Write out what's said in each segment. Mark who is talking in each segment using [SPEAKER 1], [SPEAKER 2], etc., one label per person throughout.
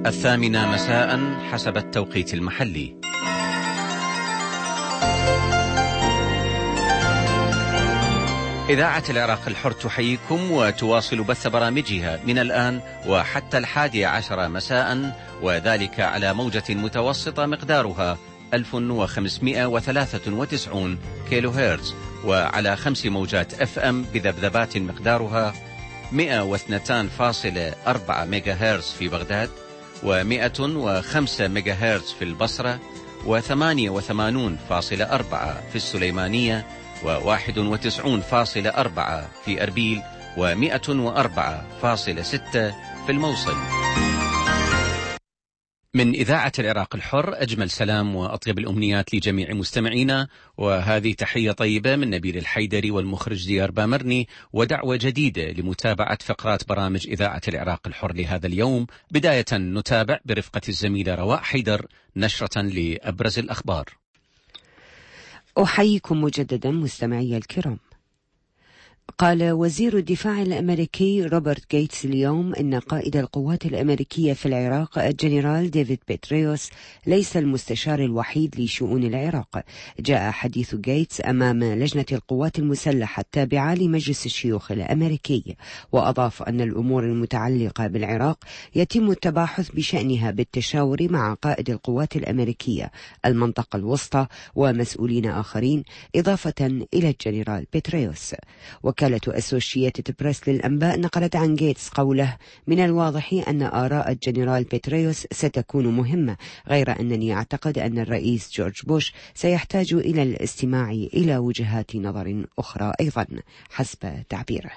[SPEAKER 1] الثامنة مساء حسب التوقيت المحلي. إذاعة العراق الحر تحييكم وتواصل بث برامجها من الآن وحتى 11 مساء، وذلك على موجة متوسطة مقدارها 1593 كيلو هرتز، وعلى 5 موجات FM بذبذبات مقدارها 102.4 ميجا هرتز في بغداد، و105 ميجا هرتز في البصرة، و88.4 في السليمانية، و91.4 في أربيل، و104.6 في الموصل. من إذاعة العراق الحر أجمل سلام وأطيب الأمنيات لجميع مستمعينا، وهذه تحية طيبة من نبيل الحيدري والمخرج ديار بامرني، ودعوة جديدة لمتابعة فقرات برامج إذاعة العراق الحر لهذا اليوم. بداية نتابع برفقة الزميلة رواء حيدر نشرة لأبرز الأخبار.
[SPEAKER 2] أحييكم مجددا مستمعي الكرام. قال وزير الدفاع الأمريكي روبرت غيتس اليوم إن قائد القوات الأمريكية في العراق الجنرال ديفيد بيتريوس ليس المستشار الوحيد لشؤون العراق. جاء حديث غيتس أمام لجنة القوات المسلحة التابعة لمجلس الشيوخ الأمريكي، وأضاف أن الأمور المتعلقة بالعراق يتم التباحث بشأنها بالتشاور مع قائد القوات الأمريكية، المنطقة الوسطى ومسؤولين آخرين، إضافة إلى الجنرال بيتريوس. وكالة أسوشيتد بريس للأنباء نقلت عن غيتس قوله: من الواضح أن آراء الجنرال بيتريوس ستكون مهمة، غير أنني أعتقد أن الرئيس جورج بوش سيحتاج إلى الاستماع إلى وجهات نظر أخرى أيضا، حسب تعبيره.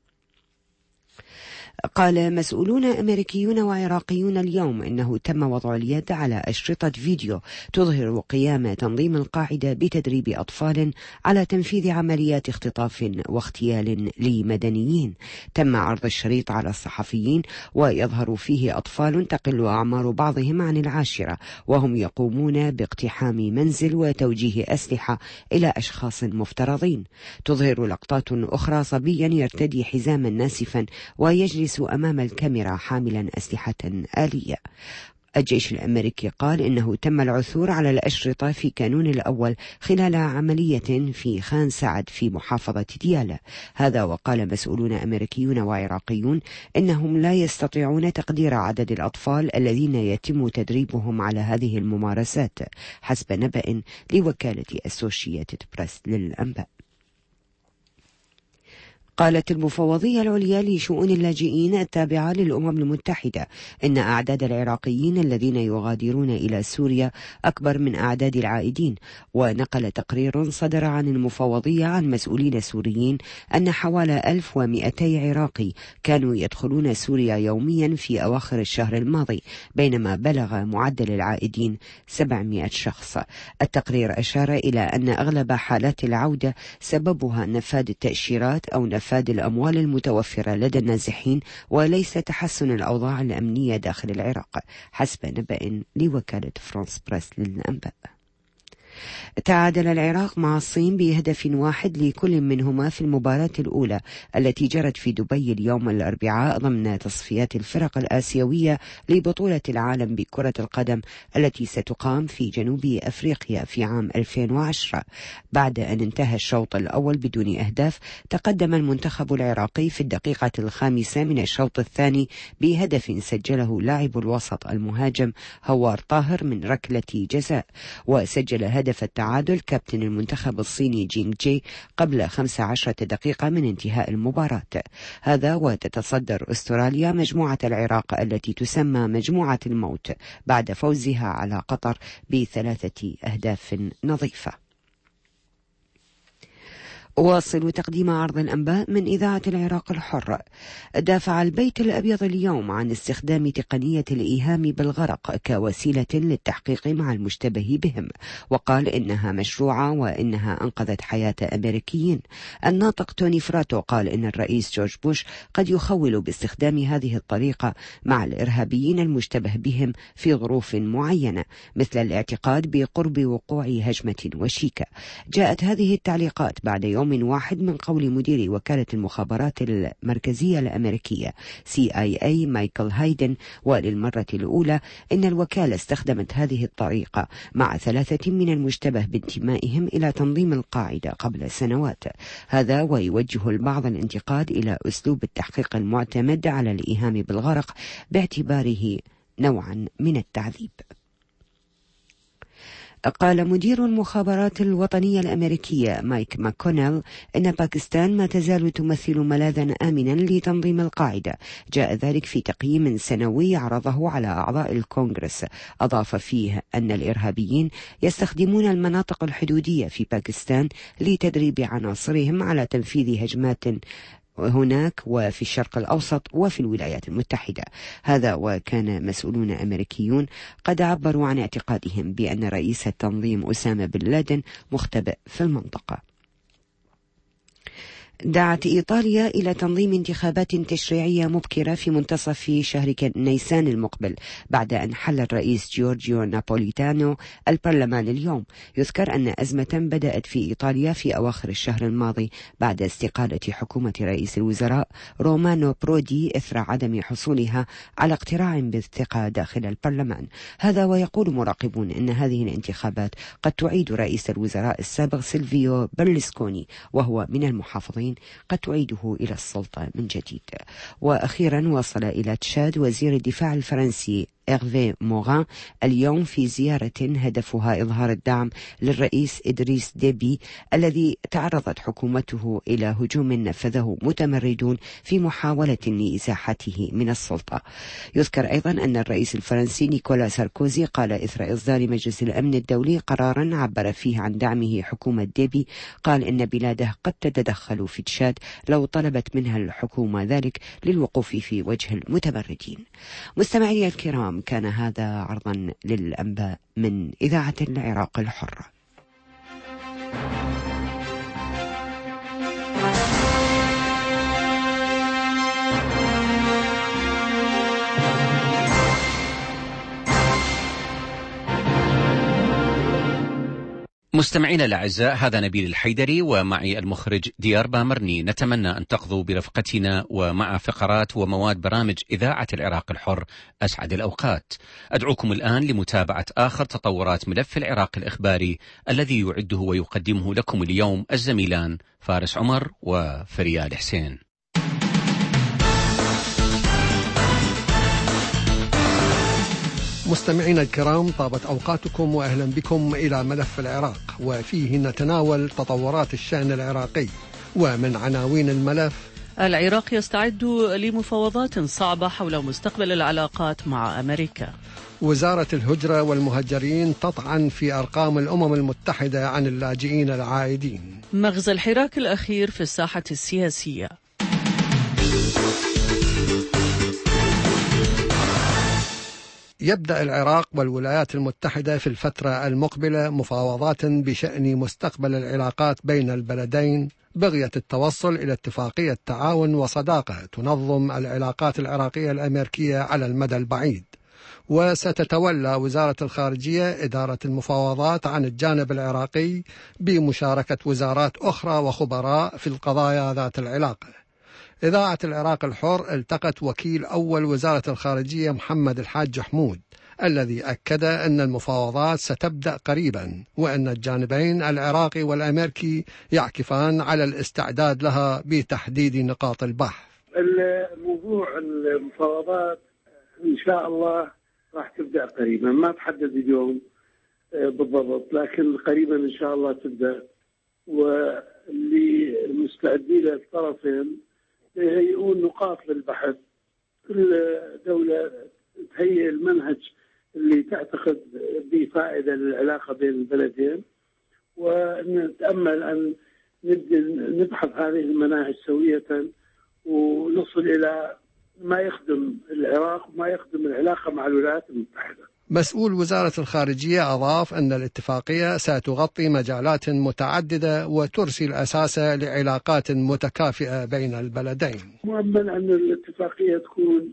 [SPEAKER 2] قال مسؤولون أمريكيون وعراقيون اليوم إنه تم وضع اليد على أشرطة فيديو تظهر قيام تنظيم القاعدة بتدريب أطفال على تنفيذ عمليات اختطاف واغتيال لمدنيين. تم عرض الشريط على الصحفيين، ويظهر فيه أطفال تقل أعمار بعضهم عن 10، وهم يقومون باقتحام منزل وتوجيه أسلحة إلى أشخاص مفترضين. تظهر لقطات أخرى صبيا يرتدي حزاما ناسفا ويجلس أمام الكاميرا حاملا أسلحة آلية. الجيش الأمريكي قال إنه تم العثور على الأشرطة في كانون الأول خلال عملية في خان سعد في محافظة ديالى. هذا وقال مسؤولون أمريكيون وعراقيون إنهم لا يستطيعون تقدير عدد الأطفال الذين يتم تدريبهم على هذه الممارسات، حسب نبأ لوكالة أسوشيتد بريس للأنباء. قالت المفوضية العليا لشؤون اللاجئين التابعة للأمم المتحدة إن أعداد العراقيين الذين يغادرون إلى سوريا أكبر من أعداد العائدين. ونقل تقرير صدر عن المفوضية عن مسؤولين سوريين أن حوالي 1200 عراقي كانوا يدخلون سوريا يوميا في أواخر الشهر الماضي، بينما بلغ معدل العائدين 700 شخص. التقرير أشار إلى أن أغلب حالات العودة سببها نفاذ التأشيرات أو نفاذ الأموال المتوفرة لدى النازحين، وليس تحسن الأوضاع الأمنية داخل العراق، حسب نبأ لوكالة فرانس بريس للأنباء. تعادل العراق مع الصين بهدف واحد لكل منهما في المباراة الأولى التي جرت في دبي اليوم الأربعاء ضمن تصفيات الفرق الآسيوية لبطولة العالم بكرة القدم التي ستقام في جنوب أفريقيا في عام 2010. بعد أن انتهى الشوط الأول بدون أهداف، تقدم المنتخب العراقي في الدقيقة 5 من الشوط الثاني بهدف سجله لاعب الوسط المهاجم هوار طاهر من ركلة جزاء، وسجل هدف التعادل كابتن المنتخب الصيني جينغ جي قبل 15 دقيقة من انتهاء المباراة. هذا وتتصدر أستراليا مجموعة العراق التي تسمى مجموعة الموت بعد فوزها على قطر ب3 أهداف نظيفة. واصل تقديم عرض الأنباء من إذاعة العراق الحر. دافع البيت الأبيض اليوم عن استخدام تقنية الإيهام بالغرق كوسيلة للتحقيق مع المشتبه بهم، وقال إنها مشروعة وإنها أنقذت حياة أمريكيين. الناطق توني فراتو قال إن الرئيس جورج بوش قد يخول باستخدام هذه الطريقة مع الإرهابيين المشتبه بهم في ظروف معينة، مثل الاعتقاد بقرب وقوع هجمة وشيكة. جاءت هذه التعليقات بعد يوم يوم واحد من قول مدير وكالة المخابرات المركزية الأمريكية CIA مايكل هايدن. وللمرة الأولى إن الوكالة استخدمت هذه الطريقة مع 3 من المشتبه بانتمائهم إلى تنظيم القاعدة قبل سنوات. هذا ويوجه البعض الانتقاد إلى أسلوب التحقيق المعتمد على الإيهام بالغرق باعتباره نوعا من التعذيب. قال مدير المخابرات الوطنية الأمريكية مايك ماكونيل إن باكستان ما تزال تمثل ملاذا آمنا لتنظيم القاعدة. جاء ذلك في تقييم سنوي عرضه على أعضاء الكونغرس. أضاف فيه أن الإرهابيين يستخدمون المناطق الحدودية في باكستان لتدريب عناصرهم على تنفيذ هجمات هناك وفي الشرق الأوسط وفي الولايات المتحدة. هذا وكان مسؤولون أمريكيون قد عبروا عن اعتقادهم بأن رئيس التنظيم أسامة بن لادن مختبئ في المنطقة. دعت إيطاليا إلى تنظيم انتخابات تشريعية مبكرة في منتصف شهر نيسان المقبل بعد أن حل الرئيس جورجيو نابوليتانو البرلمان اليوم. يذكر أن أزمة بدأت في إيطاليا في أواخر الشهر الماضي بعد استقالة حكومة رئيس الوزراء رومانو برودي إثر عدم حصولها على اقتراع بالثقة داخل البرلمان. هذا ويقول مراقبون أن هذه الانتخابات قد تعيد رئيس الوزراء السابق سيلفيو برلسكوني وهو من المحافظين قد تعيده إلى السلطة من جديد. وأخيرا وصل إلى تشاد وزير الدفاع الفرنسي إيرفي موغان اليوم في زيارة هدفها إظهار الدعم للرئيس إدريس ديبي الذي تعرضت حكومته إلى هجوم نفذه متمردون في محاولة لإزاحته من السلطة. يذكر أيضا أن الرئيس الفرنسي نيكولا ساركوزي قال إثر إصدار مجلس الأمن الدولي قرارا عبر فيه عن دعمه حكومة ديبي، قال إن بلاده قد تتدخل في تشاد لو طلبت منها الحكومة ذلك للوقوف في وجه المتمردين. مستمعي الكرام، كان هذا عرضا للأنباء من إذاعة العراق الحرة.
[SPEAKER 1] مستمعينا الأعزاء، هذا نبيل الحيدري ومعي المخرج ديار بامرني. نتمنى أن تقضوا برفقتنا ومع فقرات ومواد برامج إذاعة العراق الحر أسعد الأوقات. أدعوكم الآن لمتابعة آخر تطورات ملف العراق الإخباري الذي يعده ويقدمه لكم اليوم الزميلان فارس عمر وفريال حسين.
[SPEAKER 3] مستمعينا الكرام، طابت أوقاتكم وأهلا بكم إلى ملف العراق، وفيه نتناول تطورات الشأن العراقي. ومن عناوين الملف:
[SPEAKER 4] العراق يستعد لمفاوضات صعبة حول مستقبل العلاقات مع أمريكا.
[SPEAKER 3] وزارة الهجرة والمهجرين تطعن في أرقام الأمم المتحدة عن اللاجئين العائدين.
[SPEAKER 4] مغزى الحراك الأخير في الساحة السياسية.
[SPEAKER 3] يبدأ العراق والولايات المتحدة في الفترة المقبلة مفاوضات بشأن مستقبل العلاقات بين البلدين بغية التوصل إلى اتفاقية تعاون وصداقة تنظم العلاقات العراقية الأمريكية على المدى البعيد. وستتولى وزارة الخارجية إدارة المفاوضات عن الجانب العراقي بمشاركة وزارات أخرى وخبراء في القضايا ذات العلاقة. إذاعة العراق الحر التقت وكيل أول وزارة الخارجية محمد الحاج حمود، الذي أكد أن المفاوضات ستبدأ قريبا وأن الجانبين العراقي والأمريكي يعكفان على الاستعداد لها بتحديد نقاط البحث.
[SPEAKER 5] الموضوع المفاوضات إن شاء الله راح تبدأ قريبا، ما تحدد اليوم بالضبط لكن قريبا إن شاء الله تبدأ. واللي مستعدين الطرفين يهيئون نقاط للبحث، كل دولة تهيئ المنهج اللي تعتقد بفائدة للعلاقة بين البلدين، ونتأمل أن نبحث هذه المناهج سوية ونصل إلى ما يخدم العراق وما يخدم العلاقة مع الولايات المتحدة.
[SPEAKER 3] مسؤول وزارة الخارجية أضاف أن الاتفاقية ستغطي مجالات متعددة وترسل أساسا لعلاقات متكافئة بين البلدين.
[SPEAKER 5] مؤمل أن الاتفاقية تكون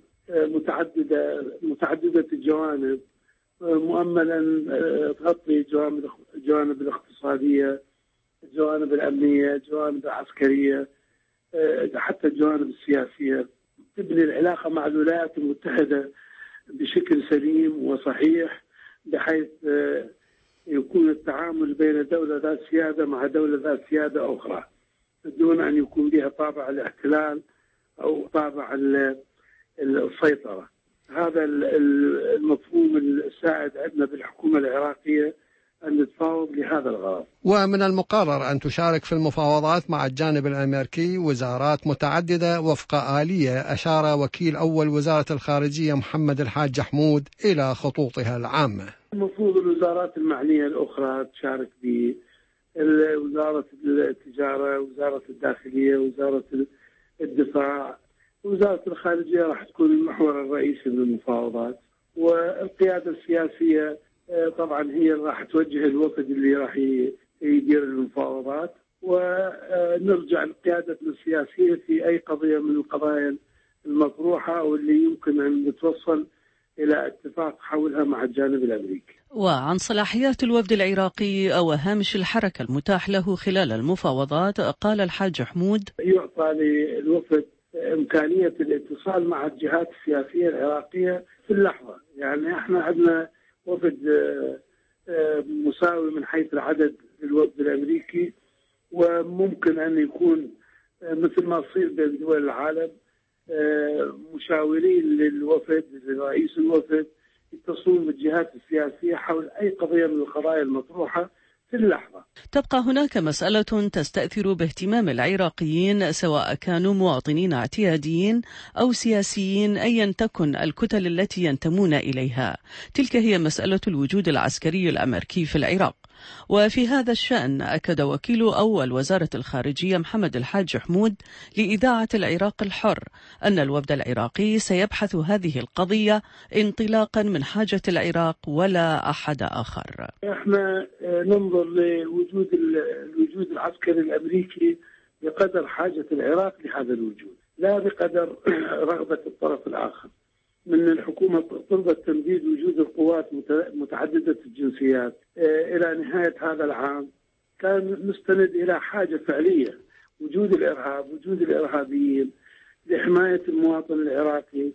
[SPEAKER 5] متعددة الجوانب، مؤمل أن تغطي الجوانب الاقتصادية، الجوانب الأمنية، الجوانب العسكرية، حتى الجوانب السياسية، تبني العلاقة مع الولايات المتحدة بشكل سليم وصحيح، بحيث يكون التعامل بين دولة ذات سيادة مع دولة ذات سيادة أخرى دون أن يكون بها طابع الاحتلال أو طابع السيطرة. هذا المفهوم السائد عندنا بالحكومة العراقية، أن نتفاوض لهذا الغرض.
[SPEAKER 3] ومن المقرر أن تشارك في المفاوضات مع الجانب الأمريكي وزارات متعددة وفق آلية أشار وكيل أول وزارة الخارجية محمد الحاج حمود إلى خطوطها العامة.
[SPEAKER 5] المفروض الوزارات المعنية الأخرى تشارك به، وزارة التجارة، وزارة الداخلية، وزارة الدفاع، وزارة الخارجية راح تكون المحور الرئيسي من المفاوضات، والقيادة السياسية طبعا هي راح توجه الوفد اللي راح يدير المفاوضات، ونرجع لقيادتنا السياسية في أي قضية من القضايا المطروحة واللي يمكن أن نتوصل إلى اتفاق حولها مع الجانب الأمريكي.
[SPEAKER 4] وعن صلاحيات الوفد العراقي أو هامش الحركة المتاح له خلال المفاوضات، قال الحاج حمود:
[SPEAKER 5] يعطى للوفد إمكانية الاتصال مع الجهات السياسية العراقية في اللحظة. يعني احنا عندنا وفد مساوي من حيث العدد للوفد الأمريكي، وممكن أن يكون مثل ما يصير بين دول العالم مشاورين للوفد، لرئيس الوفد، يتصلون بالجهات السياسية حول أي قضية من القضايا المطروحة في اللحظة.
[SPEAKER 4] تبقى هناك مسألة تستأثر باهتمام العراقيين، سواء كانوا مواطنين اعتياديين أو سياسيين، أيا تكن الكتل التي ينتمون إليها. تلك هي مسألة الوجود العسكري الأمريكي في العراق. وفي هذا الشأن أكد وكيل أول وزارة الخارجية محمد الحاج حمود لإذاعة العراق الحر أن الوفد العراقي سيبحث هذه القضية انطلاقا من حاجة العراق ولا أحد آخر.
[SPEAKER 5] احنا ننظر لوجود الوجود العسكري الأمريكي بقدر حاجة العراق لهذا الوجود، لا بقدر رغبة الطرف الآخر. من الحكومة طلبت تمديد وجود القوات متعددة الجنسيات إلى نهاية هذا العام، كان مستند إلى حاجة فعلية، وجود الإرهاب، وجود الإرهابيين، لحماية المواطن العراقي.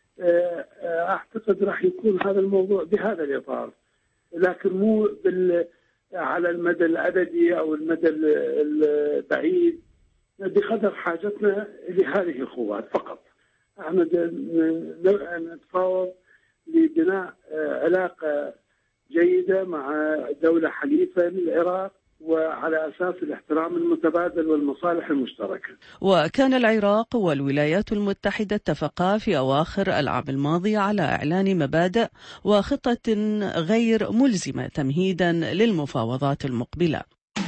[SPEAKER 5] أعتقد راح يكون هذا الموضوع بهذا الإطار، لكن مو على المدى العددي أو المدى البعيد، بقدر حاجتنا لهذه القوات فقط. احنا نتفاوض لبناء علاقة جيدة مع دولة حليفة للعراق، وعلى أساس الاحترام المتبادل والمصالح المشتركة.
[SPEAKER 4] وكان العراق والولايات المتحدة اتفقا في أواخر العام الماضي على إعلان مبادئ وخطة غير ملزمة تمهيدا للمفاوضات المقبلة.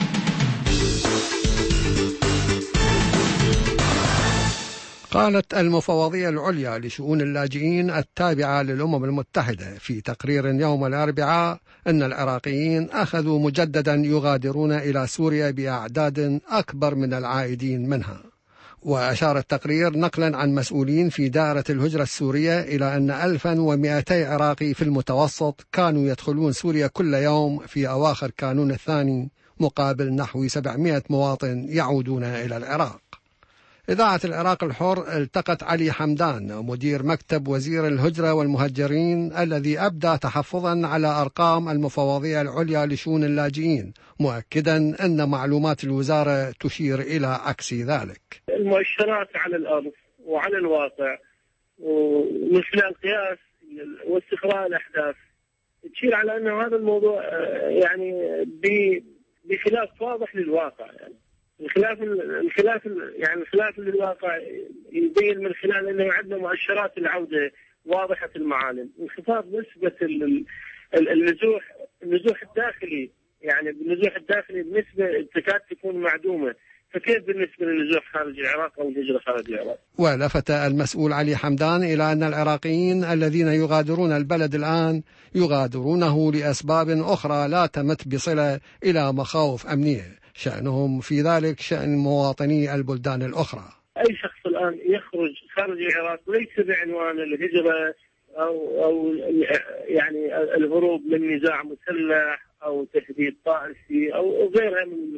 [SPEAKER 3] قالت المفوضية العليا لشؤون اللاجئين التابعة للأمم المتحدة في تقرير يوم الأربعاء أن العراقيين أخذوا مجددا يغادرون إلى سوريا بأعداد أكبر من العائدين منها. وأشار التقرير نقلا عن مسؤولين في دائرة الهجرة السورية إلى أن 1200 عراقي في المتوسط كانوا يدخلون سوريا كل يوم في أواخر كانون الثاني، مقابل نحو 700 مواطن يعودون إلى العراق. إذاعة العراق الحر التقت علي حمدان مدير مكتب وزير الهجرة والمهجرين الذي أبدى تحفظا على أرقام المفوضية العليا لشؤون اللاجئين، مؤكدا أن معلومات الوزارة تشير إلى عكس ذلك.
[SPEAKER 6] المؤشرات على الأرض وعلى الواقع ومن خلال قياس واستقراء الأحداث تشير على أن هذا الموضوع يعني بخلاف واضح للواقع. يعني الخلاف للواقع يبين من خلال انه عندنا مؤشرات العوده واضحه المعالم. انخفاض نسبه النزوح الداخلي، يعني النزوح الداخلي بنسبه تكاد تكون معدومه، فكيف بالنسبه للنزوح خارج العراق او الهجره خارج العراق؟
[SPEAKER 3] ولفت المسؤول علي حمدان الى ان العراقيين الذين يغادرون البلد الان يغادرونه لاسباب اخرى لا تمت بصله الى مخاوف امنيه، شأنهم في ذلك شأن مواطني البلدان الأخرى.
[SPEAKER 6] أي شخص الآن يخرج خارج العراق ليس بعنوان الهجرة أو يعني الهروب من نزاع مسلح أو تهديد طائفي أو غيرها من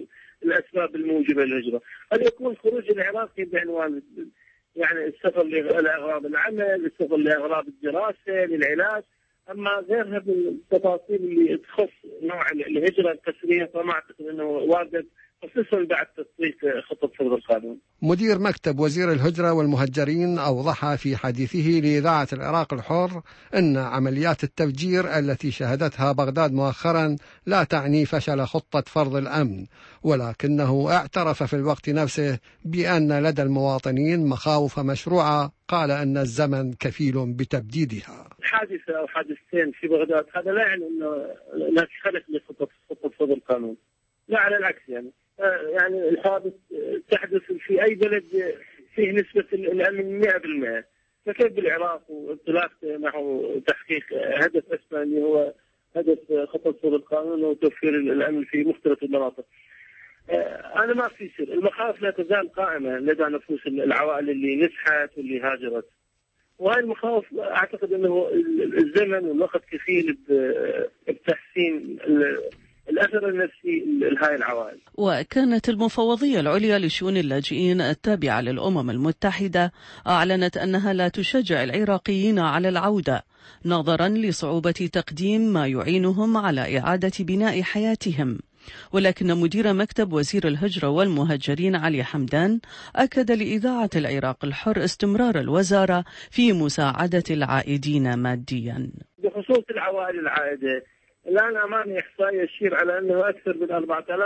[SPEAKER 6] الأسباب الموجبة للهجرة. قد يكون خروج العراقي بعنوان يعني السفر لأغراض العمل، السفر لأغراض الدراسة، للعلاج، أما غيرها بالتفاصيل اللي تخص نوع الهجرة القسرية فما أعتقد أنه وارد، خصوصا بعد تطبيق خطة صدر القانون.
[SPEAKER 3] مدير مكتب وزير الهجرة والمهجرين أوضح في حديثه لإذاعة العراق الحر أن عمليات التفجير التي شهدتها بغداد مؤخرا لا تعني فشل خطة فرض الأمن، ولكنه اعترف في الوقت نفسه بأن لدى المواطنين مخاوف مشروعة قال أن الزمن كفيل بتبديدها.
[SPEAKER 6] حادثة أو حادثتين في بغداد هذا لا يعني أنه هناك خلل لخطة صدر القانون، لا على العكس. يعني الحادث تحدث في أي بلد فيه نسبة الأمن 100%، فكيف بالعراق وانطلاق نحو تحقيق هدف أسمى اللي هو هدف خطة صدر القانون وتوفير الأمن في مختلف المناطق. أنا ما في سر، المخاوف لا تزال قائمة لدى نفوس العوائل اللي نزحت واللي هاجرت، وهذه المخاوف أعتقد أنه الزمن والوقت كفيل بتحسين الأثر النفسي لهذه العوائل.
[SPEAKER 4] وكانت المفوضية العليا لشؤون اللاجئين التابعة للأمم المتحدة أعلنت أنها لا تشجع العراقيين على العودة نظرا لصعوبة تقديم ما يعينهم على إعادة بناء حياتهم. ولكن مدير مكتب وزير الهجرة والمهجرين علي حمدان أكد لإذاعة العراق الحر استمرار الوزارة في مساعدة العائدين ماديا.
[SPEAKER 6] بخصوص العوائل العائدة الآن أمامي إحصائية يشير على أنه أكثر من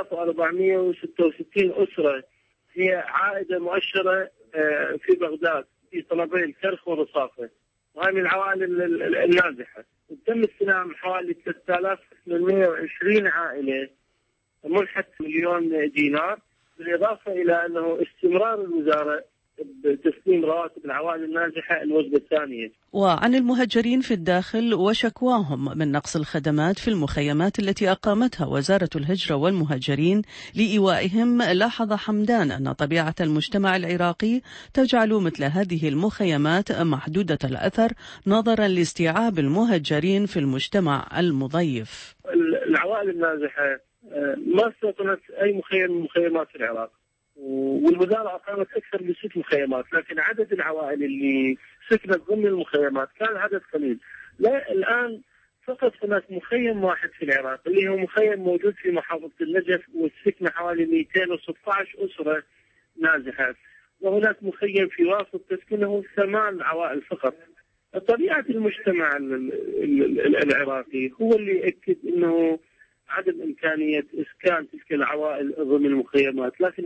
[SPEAKER 6] 4466 أسرة هي عائدة مؤشرة في بغداد في طلبين كرخ ورصافة، وهي من العوائل النازحة. تم استلام حوالي 3820 عائلة منحة $1,000,000، بالإضافة إلى أنه استمرار الوزارة بتسليم رواتب العوائل النازحة الوجبة الثانية.
[SPEAKER 4] وعن المهجرين في الداخل وشكواهم من نقص الخدمات في المخيمات التي أقامتها وزارة الهجرة والمهجرين لإيوائهم، لاحظ حمدان أن طبيعة المجتمع العراقي تجعل مثل هذه المخيمات محدودة الأثر نظرا لاستيعاب المهجرين في المجتمع المضيف.
[SPEAKER 6] العوائل النازحة ما استوطنت أي مخيم من مخيمات في العراق، والوزارة أقامت أكثر من 6 مخيمات، لكن عدد العوائل اللي سكنت ضمن المخيمات كان عدد قليل. لا الآن فقط هناك مخيم واحد في العراق اللي هو مخيم موجود في محافظة النجف والسكنة حوالي 216 أسرة نازحة، وهناك مخيم في واسط تسكنه 8 عوائل فقط. طبيعة المجتمع العراقي هو اللي يأكد أنه عدم إمكانية إسكان تلك العوائل ضمن المخيمات، لكن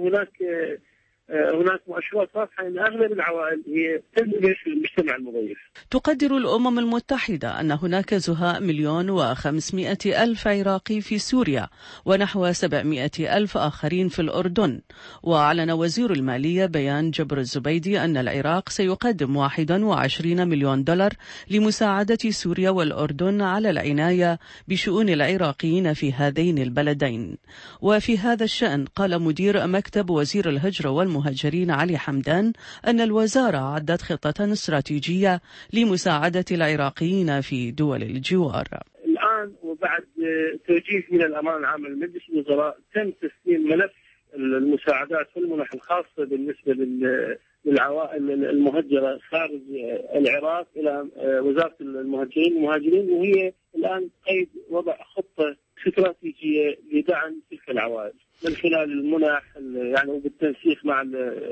[SPEAKER 6] هناك مؤشرات واضحة أن أغلب العوائل هي تندرج في المجتمع المضيف.
[SPEAKER 4] تقدر الأمم المتحدة أن هناك زهاء 1,500,000 عراقي في سوريا ونحو 700,000 آخرين في الأردن. وأعلن وزير المالية بيان جبر الزبيدي أن العراق سيقدم $21 مليون لمساعدة سوريا والأردن على العناية بشؤون العراقيين في هذين البلدين. وفي هذا الشأن قال مدير مكتب وزير الهجرة والمهجرين علي حمدان أن الوزارة عدت خطة استراتيجية لمساعدة العراقيين في دول الجوار.
[SPEAKER 6] الآن وبعد توجيه من الأمانة العامة لمجلس الوزراء تم تسليم ملف المساعدات والمنح الخاصة بالنسبة للعوائل المهجرة خارج العراق إلى وزارة المهاجرين، وهي الآن قيد وضع خطة استراتيجية لدعم تلك العوائل من خلال المنح يعني وبالتنسيق مع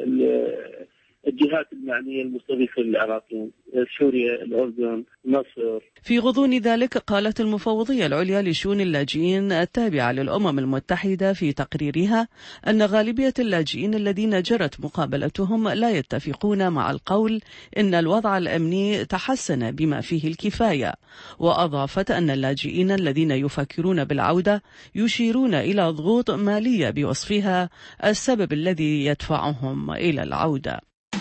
[SPEAKER 6] الجهات المعنية المستضيفة للعراقيين، سوريا، الأردن، مصر.
[SPEAKER 4] في غضون ذلك قالت المفوضية العليا لشؤون اللاجئين التابعة للأمم المتحدة في تقريرها أن غالبية اللاجئين الذين جرت مقابلتهم لا يتفقون مع القول إن الوضع الأمني تحسن بما فيه الكفاية. وأضافت أن اللاجئين الذين يفكرون بالعودة يشيرون إلى ضغوط مالية بوصفها السبب الذي يدفعهم إلى العودة.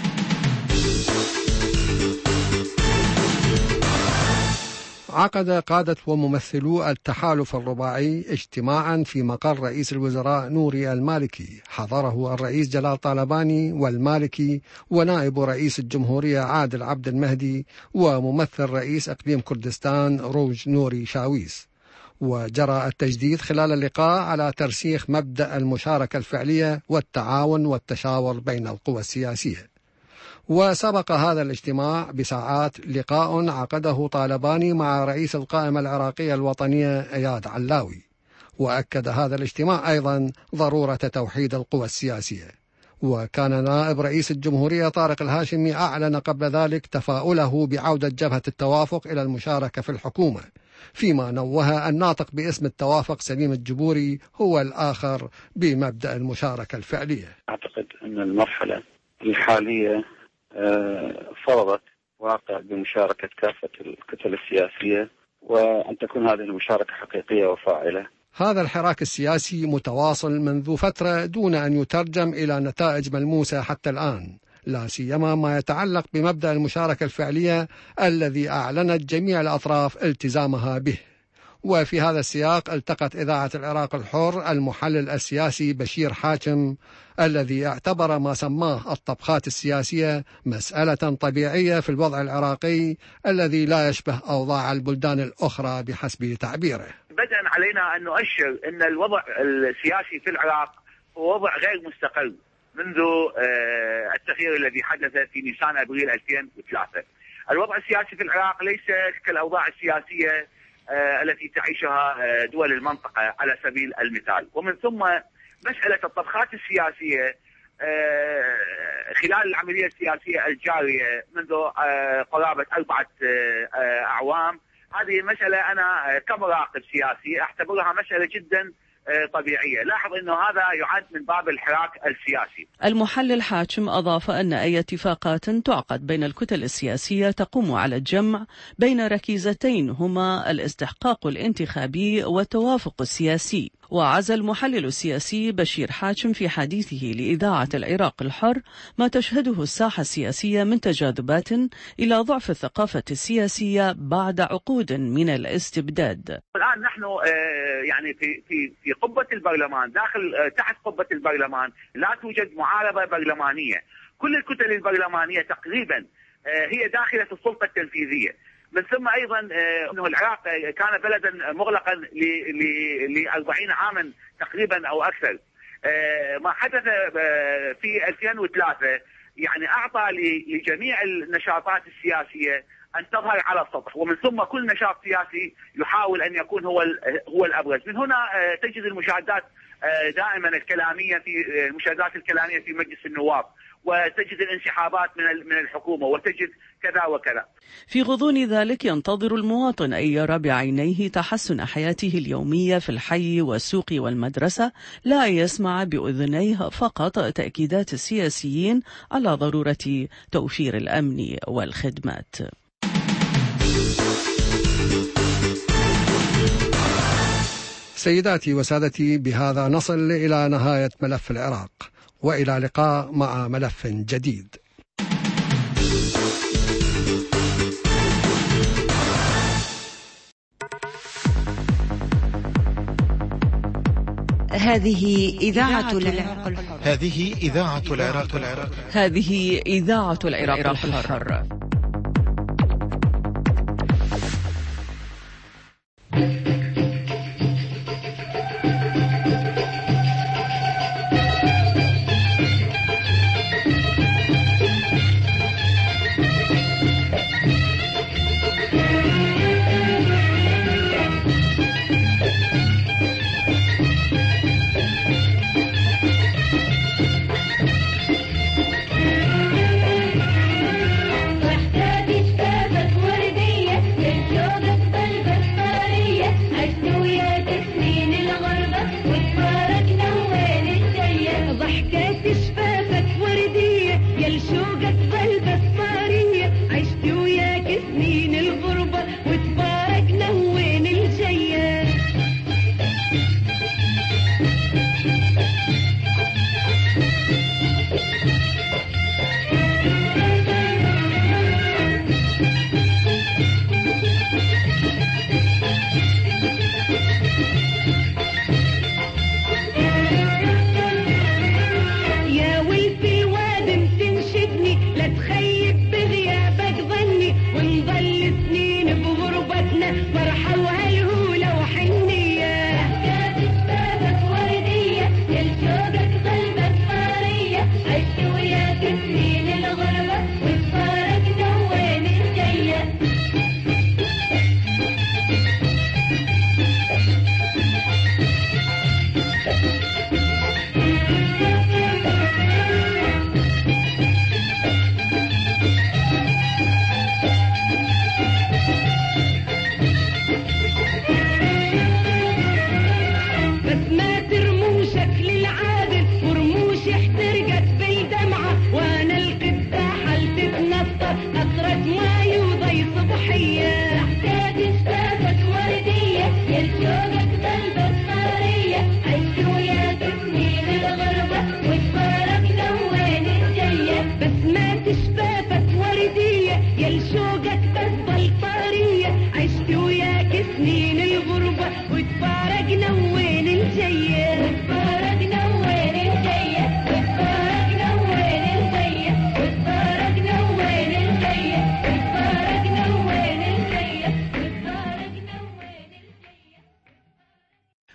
[SPEAKER 3] عقد قادة وممثلو التحالف الرباعي اجتماعا في مقر رئيس الوزراء نوري المالكي، حضره الرئيس جلال طالباني والمالكي ونائب رئيس الجمهورية عادل عبد المهدي وممثل رئيس إقليم كردستان روج نوري شاويس. وجرى التجديد خلال اللقاء على ترسيخ مبدأ المشاركة الفعلية والتعاون والتشاور بين القوى السياسية. وسبق هذا الاجتماع بساعات لقاء عقده طالباني مع رئيس القائمة العراقية الوطنية إياد علاوي، وأكد هذا الاجتماع أيضا ضرورة توحيد القوى السياسية. وكان نائب رئيس الجمهورية طارق الهاشمي أعلن قبل ذلك تفاؤله بعودة جبهة التوافق إلى المشاركة في الحكومة، فيما نوه الناطق باسم التوافق سليم الجبوري هو الآخر بمبدأ المشاركة الفعلية.
[SPEAKER 7] أعتقد أن المرحلة الحالية فرضت واقع بمشاركة كافة الكتل السياسية، وأن تكون هذه المشاركة حقيقية وفاعلة.
[SPEAKER 3] هذا الحراك السياسي متواصل منذ فترة دون أن يترجم إلى نتائج ملموسة حتى الآن، لا سيما ما يتعلق بمبدأ المشاركة الفعلية الذي أعلنت جميع الأطراف التزامها به. وفي هذا السياق التقت إذاعة العراق الحر المحلل السياسي بشير حاكم الذي اعتبر ما سماه الطبخات السياسية مسألة طبيعية في الوضع العراقي الذي لا يشبه أوضاع البلدان الأخرى بحسب تعبيره.
[SPEAKER 8] بدءا علينا أن نؤشر أن الوضع السياسي في العراق هو وضع غير مستقر منذ التغيير الذي حدث في نيسان أبريل 2003. الوضع السياسي في العراق ليس كالأوضاع السياسية التي تعيشها دول المنطقة على سبيل المثال. ومن ثم مسألة الطبخات السياسية خلال العملية السياسية الجارية منذ قرابة 4 أعوام، هذه مسألة أنا كمراقب سياسي أعتبرها مسألة جدا طبيعية. لاحظ أنه هذا يعد من باب الحراك السياسي.
[SPEAKER 4] المحلل حاكم أضاف أن أي اتفاقات تعقد بين الكتل السياسية تقوم على الجمع بين ركيزتين هما الاستحقاق الانتخابي والتوافق السياسي. وعزى المحلل السياسي بشير حاكم في حديثه لإذاعة العراق الحر ما تشهده الساحة السياسية من تجاذبات إلى ضعف الثقافة السياسية بعد عقود من الاستبداد.
[SPEAKER 8] الآن نحن يعني في قبة البرلمان، تحت قبة البرلمان لا توجد معارضة برلمانية. كل الكتل البرلمانية تقريبا هي داخلة السلطة التنفيذية. من ثم أيضا أنه العراق كان بلدا مغلقا ل 40 عاما تقريبا أو أكثر. ما حدث في 2003 يعني أعطى لجميع النشاطات السياسية أن تظهر على السطح، ومن ثم كل نشاط سياسي يحاول أن يكون هو الأبرز. من هنا تجد المشاهدات دائما الكلامية في مجلس النواب، وتجد الانسحابات من الحكومة، وتجد كذا وكذا.
[SPEAKER 4] في غضون ذلك ينتظر المواطن أن يرى بعينيه تحسن حياته اليومية في الحي والسوق والمدرسة، لا يسمع بأذنيه فقط تأكيدات السياسيين على ضرورة توفير الأمن والخدمات.
[SPEAKER 3] سيداتي وسادتي، بهذا نصل إلى نهاية ملف العراق، وإلى لقاء مع ملف جديد.
[SPEAKER 2] هذه إذاعة العراق الحر.
[SPEAKER 9] هذه إذاعة العراق الحر.
[SPEAKER 4] هذه إذاعة العراق الحر.
[SPEAKER 10] ونظل سنين بغربتنا فرحة وهالهولة وحني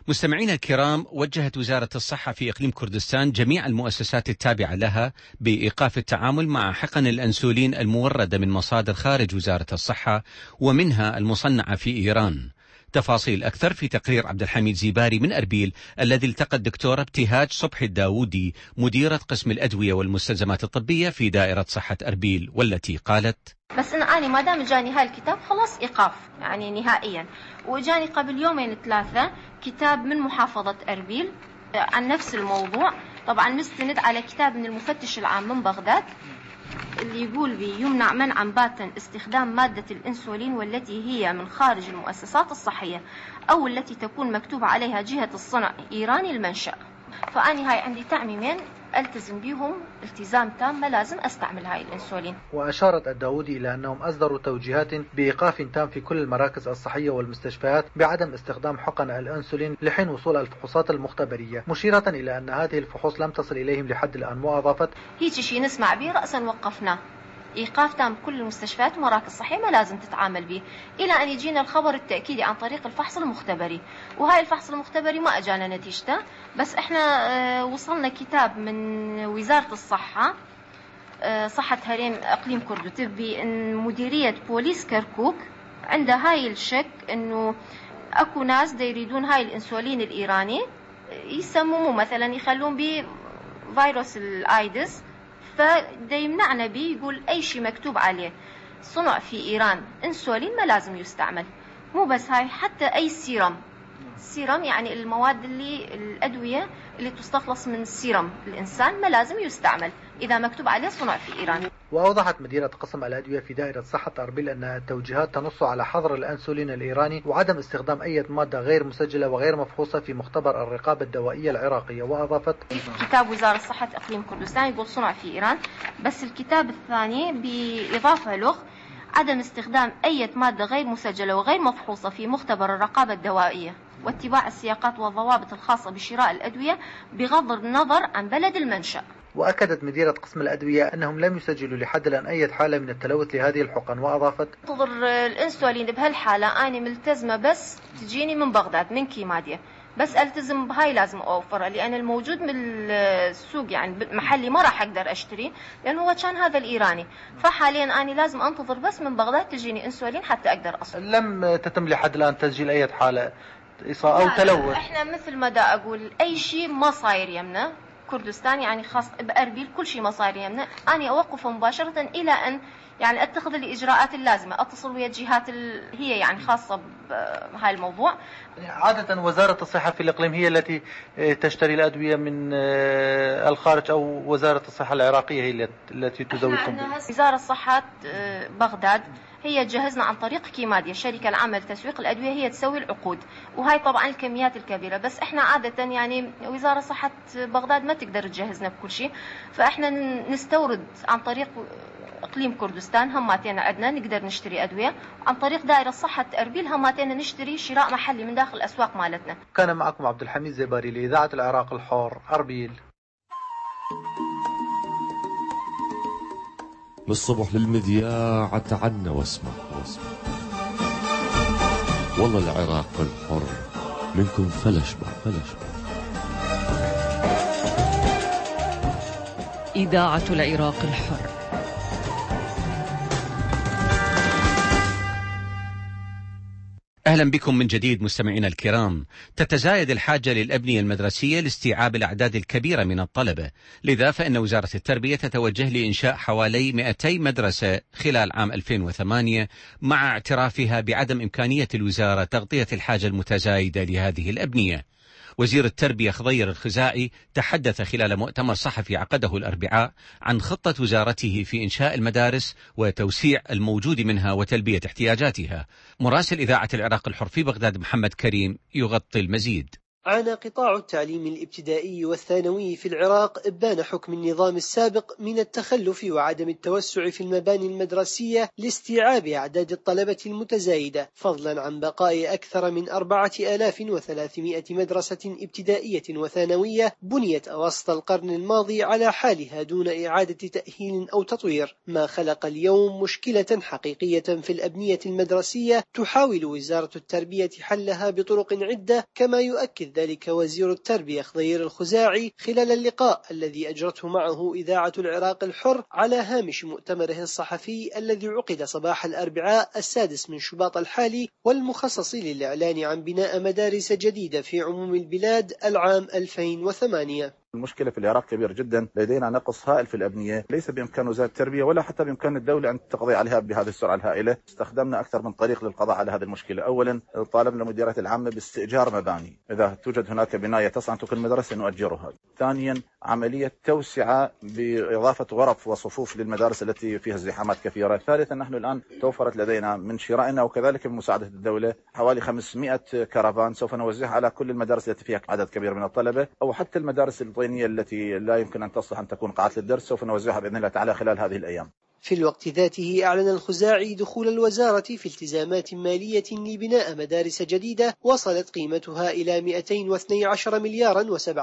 [SPEAKER 1] مستمعينا الكرام، وجهت وزارة الصحة في إقليم كردستان جميع المؤسسات التابعة لها بإيقاف التعامل مع حقن الأنسولين الموردة من مصادر خارج وزارة الصحة ومنها المصنعة في إيران. تفاصيل أكثر في تقرير عبد الحميد زيباري من أربيل، الذي التقى الدكتورة ابتهاج صبحي الداودي مديرة قسم الأدوية والمستلزمات الطبية في دائرة صحة أربيل، والتي قالت:
[SPEAKER 10] بس أنا ما دام جاني هاي الكتاب خلاص إيقاف يعني نهائيا. وجاني قبل يومين 3 كتاب من محافظة أربيل عن نفس الموضوع، طبعا مستند على كتاب من المفتش العام من بغداد اللي يقول بي يمنع منعا باتا استخدام مادة الإنسولين والتي هي من خارج المؤسسات الصحية أو التي تكون مكتوب عليها جهة الصنع إيراني المنشأ. فأني هاي عندي تعميمين التزم بيهم التزام تام، ما لازم استعمل هاي الانسولين.
[SPEAKER 11] واشارت الداودي الى انهم اصدروا توجيهات بايقاف تام في كل المراكز الصحيه والمستشفيات بعدم استخدام حقن الانسولين لحين وصول الفحوصات المختبريه، مشيره الى ان هذه الفحوص لم تصل اليهم لحد الان، واضافت:
[SPEAKER 10] هيك شيء نسمع به راسا وقفناه، إيقاف تام كل المستشفيات ومراكز الصحية ما لازم تتعامل به إلى أن يجينا الخبر التأكيدي عن طريق الفحص المختبري. وهاي الفحص المختبري ما أجانا نتيجته، بس إحنا وصلنا كتاب من وزارة الصحة صحة هرم إقليم كردستان بأن مديرية بوليس كركوك عندها هاي الشك أنه أكو ناس دا يريدون هاي الإنسولين الإيراني يسموه مثلا يخلون به فيروس الآيدس، فدا يمنعنا به، يقول أي شيء مكتوب عليه صنع في إيران إنسولين ما لازم يستعمل. مو بس هاي، حتى أي سيرم يعني المواد الأدوية اللي تستخلص من سيرم الإنسان ما لازم يستعمل إذا مكتوب عليه صنع في إيران.
[SPEAKER 11] وأوضحت مديرة قسم الأدوية في دائرة صحة أربيل أن التوجيهات تنص على حظر الأنسولين الإيراني وعدم استخدام أي مادة غير مسجلة وغير مفحوصة في مختبر الرقابة الدوائية العراقية. وأضافت:
[SPEAKER 10] كتاب وزارة الصحة إقليم كردستان يقول صنع في إيران، بس الكتاب الثاني بإضافة له عدم استخدام أي مادة غير مسجلة وغير مفحوصة في مختبر الرقابة الدوائية واتباع السياقات والضوابط الخاصة بشراء الأدوية بغض النظر عن بلد المنشأ.
[SPEAKER 11] وأكدت مديرة قسم الأدوية أنهم لم يسجلوا لحد الآن أي حالة من التلوث لهذه الحقن. وأضافت:
[SPEAKER 10] تضر الإنسولين بهالحالة أنا ملتزمة بس تجيني من بغداد من كيماديا، بس التزم بهاي لازم اوفرها لان الموجود من السوق يعني محلي ما راح اقدر اشتري لان هو كان هذا الايراني، فحاليا انا لازم انتظر بس من بغداد تجيني انسولين حتى اقدر اصل.
[SPEAKER 11] لم تتم لحد الان تسجيل اي حاله اصابه او تلوث؟
[SPEAKER 10] احنا مثل ما دا اقول اي شيء ما صاير يمنا كردستان يعني خاص بأربيل كل شيء ما صاير يمنا، أنا أوقفه مباشرة إلى أن يعني أتخذ الإجراءات اللازمة، أتصل ويا الجهات هي يعني خاصة بهاي الموضوع.
[SPEAKER 11] عادة وزارة الصحة في الإقليم هي التي تشتري الأدوية من الخارج أو وزارة الصحة العراقية هي التي تزودكم؟
[SPEAKER 10] وزارة الصحة بغداد هي تجهزنا عن طريق كيماديا الشركة العامة لتسويق الأدوية، هي تسوي العقود وهاي طبعا الكميات الكبيرة، بس احنا عادة يعني وزارة صحة بغداد ما تقدر تجهزنا بكل شيء، فاحنا نستورد عن طريق إقليم كردستان هماتين عندنا نقدر نشتري أدوية، عن طريق دائرة صحة أربيل هماتين نشتري شراء محلي من داخل الأسواق مالتنا.
[SPEAKER 11] كان معكم عبد الحميد زيباري لإذاعة العراق الحر أربيل.
[SPEAKER 12] من الصبح للمذياع تعنا واسمع والله العراق الحر منكم فلش بع.
[SPEAKER 4] إذاعة العراق الحر.
[SPEAKER 1] أهلا بكم من جديد مستمعينا الكرام. تتزايد الحاجة للأبنية المدرسية لاستيعاب الأعداد الكبيرة من الطلبة، لذا فإن وزارة التربية تتوجه لإنشاء حوالي 200 مدرسة خلال عام 2008 مع اعترافها بعدم إمكانية الوزارة تغطية الحاجة المتزايدة لهذه الأبنية. وزير التربية خضير الخزاعي تحدث خلال مؤتمر صحفي عقده الأربعاء عن خطة وزارته في إنشاء المدارس وتوسيع الموجود منها وتلبية احتياجاتها. مراسل إذاعة العراق الحر في بغداد محمد كريم يغطي المزيد.
[SPEAKER 13] عانى قطاع التعليم الابتدائي والثانوي في العراق إبان حكم النظام السابق من التخلف وعدم التوسع في المباني المدرسية لاستيعاب أعداد الطلبة المتزايدة، فضلا عن بقاء أكثر من 4300 مدرسة ابتدائية وثانوية بنيت أواسط القرن الماضي على حالها دون إعادة تأهيل أو تطوير، ما خلق اليوم مشكلة حقيقية في الأبنية المدرسية تحاول وزارة التربية حلها بطرق عدة، كما يؤكد أكد ذلك وزير التربية خضير الخزاعي خلال اللقاء الذي أجرته معه إذاعة العراق الحر على هامش مؤتمره الصحفي الذي عقد صباح الأربعاء 6 من شباط الحالي والمخصص للإعلان عن بناء مدارس جديدة في عموم البلاد العام 2008.
[SPEAKER 14] المشكلة في العراق كبير جدا، لدينا نقص هائل في الأبنية، ليس بإمكان وزارة التربية ولا حتى بإمكان الدولة أن تقضي عليها بهذه السرعة الهائلة. استخدمنا أكثر من طريق للقضاء على هذه المشكلة. أولا طالبنا المديريات العامة باستئجار مباني، إذا توجد هناك بناية تصنع أن تكون مدرسة نؤجرها. ثانيا عملية توسعة بإضافة غرف وصفوف للمدارس التي فيها ازدحامات كثيرة. ثالثا نحن الآن توفرت لدينا من شرائنا وكذلك من مساعدة الدولة حوالي 500 كرفان سوف نوزعها على كل المدارس التي فيها عدد كبير من الطلبة، أو حتى المدارس الطينية التي لا يمكن أن تصلح أن تكون قاعة للدرس سوف نوزعها بإذن الله تعالى خلال هذه الأيام.
[SPEAKER 13] في الوقت ذاته أعلن الخزاعي دخول الوزارة في التزامات مالية لبناء مدارس جديدة وصلت قيمتها إلى 212 مليارا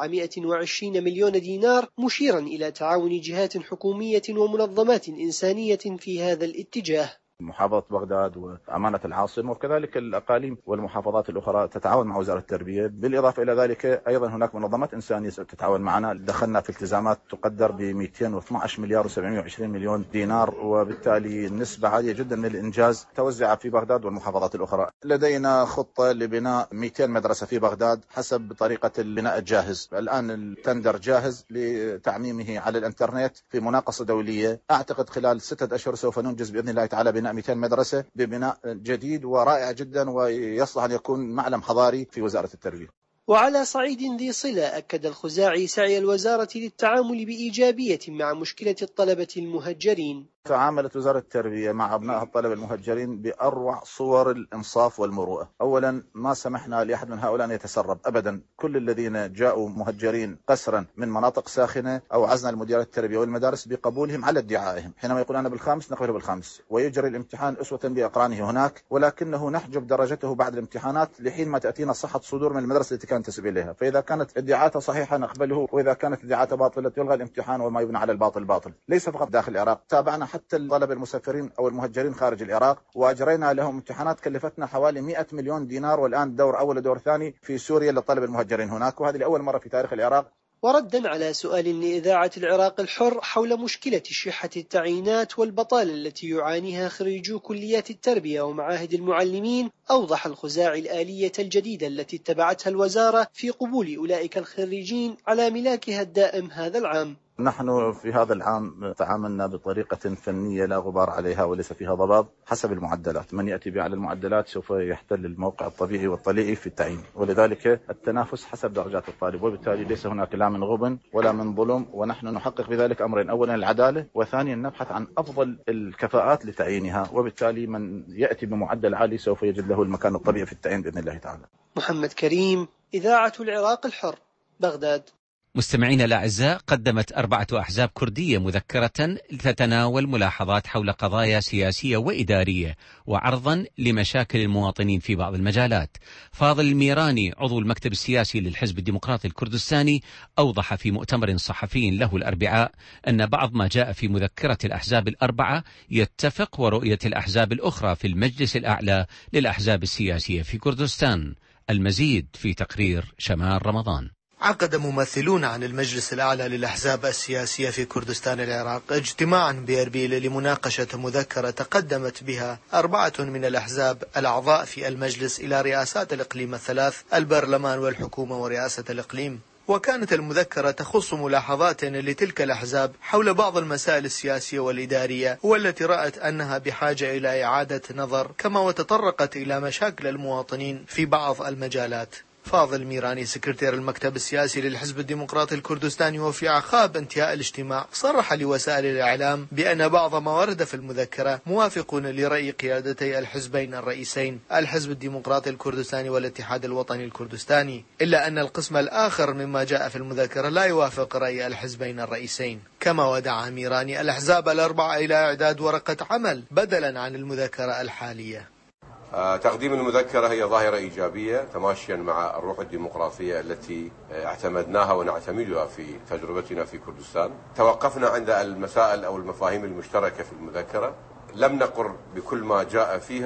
[SPEAKER 13] و720 مليون دينار، مشيرا إلى تعاون جهات حكومية ومنظمات إنسانية في هذا الاتجاه.
[SPEAKER 14] محافظة بغداد وأمانة العاصمة وكذلك الأقاليم والمحافظات الأخرى تتعاون مع وزارة التربية. بالإضافة إلى ذلك أيضا هناك منظمات إنسانية تتعاون معنا. دخلنا في التزامات تقدر ب 212 مليار و720 مليون دينار، وبالتالي نسبة عالية جدا من الإنجاز توزع في بغداد والمحافظات الأخرى. لدينا خطة لبناء 200 مدرسة في بغداد حسب طريقة البناء الجاهز. الآن التندر جاهز لتعميمه على الإنترنت في مناقصة دولية. أعتقد خلال 6 أشهر سوف ننجز بإذن الله تعالى بناء 200 مدرسة ببناء جديد ورائع جدا ويصلح أن يكون معلم حضاري في وزارة التربية.
[SPEAKER 13] وعلى صعيد ذي صلة أكد الخزاعي سعي الوزارة للتعامل بإيجابية مع مشكلة الطلبة المهجرين.
[SPEAKER 14] تعاملت وزارة التربية مع أبناء الطلبة المهجرين بأروع صور الإنصاف والمروءة. أولا ما سمحنا لأحد من هؤلاء أن يتسرب أبدا. كل الذين جاءوا مهجرين قسرا من مناطق ساخنة أوعزنا المديريات التربية والمدارس بقبولهم على ادعائهم. حينما يقول أنا بالخامس نقبله بالخامس، ويجري الامتحان أسوة بأقرانه هناك، ولكنه نحجب درجته بعد الامتحانات لحين ما تأتينا صحة صدور من المدرسة التي كانت تنتسب إليها. فإذا كانت ادعاءاته صحيحة نقبله، وإذا كانت ادعاءاته باطلة يلغى الامتحان وما يبنى على الباطل باطل. ليس فقط داخل العراق، تابعنا حتى الطلبة المسافرين أو المهجرين خارج العراق وأجرينا لهم امتحانات كلفتنا حوالي 100 مليون دينار، والآن دور أول ودور ثاني في سوريا للطلبة المهجرين هناك، وهذه لأول مرة في تاريخ العراق.
[SPEAKER 13] وردا على سؤال لإذاعة العراق الحر حول مشكلة شحة التعيينات والبطالة التي يعانيها خريجو كليات التربية ومعاهد المعلمين، أوضح الخزاعي الآلية الجديدة التي اتبعتها الوزارة في قبول أولئك الخريجين على ملاكها الدائم هذا العام.
[SPEAKER 14] نحن في هذا العام تعاملنا بطريقة فنية لا غبار عليها وليس فيها ضباب حسب المعدلات. من يأتي بأعلى المعدلات سوف يحتل الموقع الطبيعي والطليعي في التعيين، ولذلك التنافس حسب درجات الطالب، وبالتالي ليس هناك لا من غبن ولا من ظلم. ونحن نحقق بذلك أمرين: أولا العدالة، وثانيا نبحث عن أفضل الكفاءات لتعيينها، وبالتالي من يأتي بمعدل عالي سوف يجد له المكان الطبيعي في التعيين بإذن الله تعالى.
[SPEAKER 13] محمد كريم، إذاعة العراق الحر، بغداد.
[SPEAKER 1] مستمعينا الأعزاء، قدمت 4 أحزاب كردية مذكرة تتناول ملاحظات حول قضايا سياسية وإدارية وعرضا لمشاكل المواطنين في بعض المجالات. فاضل الميراني عضو المكتب السياسي للحزب الديمقراطي الكردستاني أوضح في مؤتمر صحفي له الأربعاء أن بعض ما جاء في مذكرة الأحزاب ال4 يتفق ورؤية الأحزاب الأخرى في المجلس الأعلى للأحزاب السياسية في كردستان. المزيد في تقرير شمال رمضان.
[SPEAKER 15] عقد ممثلون عن المجلس الأعلى للأحزاب السياسية في كردستان العراق اجتماعا بإربيل لمناقشة مذكرة تقدمت بها 4 من الأحزاب الأعضاء في المجلس إلى رئاسات الإقليم ال3: البرلمان والحكومة ورئاسة الإقليم. وكانت المذكرة تخص ملاحظات لتلك الأحزاب حول بعض المسائل السياسية والإدارية، والتي رأت أنها بحاجة إلى إعادة نظر، كما وتطرقت إلى مشاكل المواطنين في بعض المجالات. فاضل ميراني سكرتير المكتب السياسي للحزب الديمقراطي الكردستاني وفي أعقاب انتهاء الاجتماع صرح لوسائل الإعلام بأن بعض ما ورد في المذكرة موافق لرأي قيادتي الحزبين الرئيسين، الحزب الديمقراطي الكردستاني والاتحاد الوطني الكردستاني، إلا أن القسم الآخر مما جاء في المذكرة لا يوافق رأي الحزبين الرئيسين. كما ودعا ميراني الأحزاب ال4 إلى إعداد ورقة عمل بدلا عن المذكرة الحالية.
[SPEAKER 16] تقديم المذكرة هي ظاهرة إيجابية تماشيا مع الروح الديمقراطية التي اعتمدناها ونعتمدها في تجربتنا في كردستان. توقفنا عند المسائل أو المفاهيم المشتركة في المذكرة، لم نقر بكل ما جاء فيها،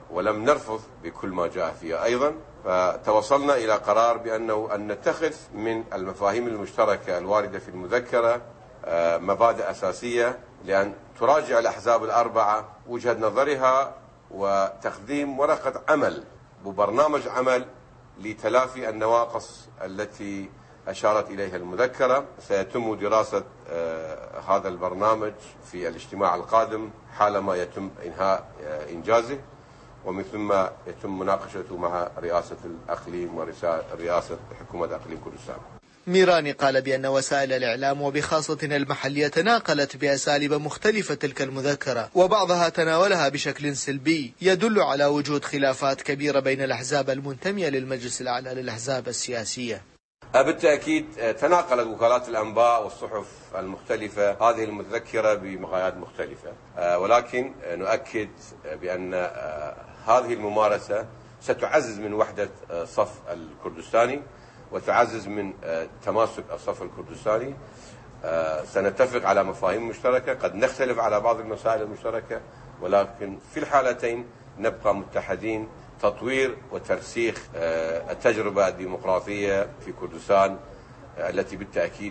[SPEAKER 16] ولم نرفض بكل ما جاء فيها أيضا. فتوصلنا إلى قرار بأنه أن نتخذ من المفاهيم المشتركة الواردة في المذكرة مبادئ أساسية لأن تراجع الأحزاب الأربعة وجهة نظرها وتقديم ورقة عمل وبرنامج عمل لتلافي النواقص التي أشارت إليها المذكرة. سيتم دراسة هذا البرنامج في الاجتماع القادم حالما يتم إنهاء إنجازه، ومن ثم يتم مناقشته مع رئاسة الأقليم ورئاسة حكومة أقليم كردستان.
[SPEAKER 15] ميراني قال بأن وسائل الإعلام وبخاصة المحلية تناقلت بأساليب مختلفة تلك المذكرة، وبعضها تناولها بشكل سلبي يدل على وجود خلافات كبيرة بين الأحزاب المنتمية للمجلس الأعلى للأحزاب السياسية.
[SPEAKER 16] بالتأكيد تناقلت وكالات الأنباء والصحف المختلفة هذه المذكرة بمقاييس مختلفة، ولكن نؤكد بأن هذه الممارسة ستعزز من وحدة الصف الكردستاني وتعزز من تماسك الصف الكردستاني. سنتفق على مفاهيم مشتركة، قد نختلف على بعض المسائل المشتركة، ولكن في الحالتين نبقى متحدين تطوير وترسيخ التجربة الديمقراطية في كردستان التي بالتأكيد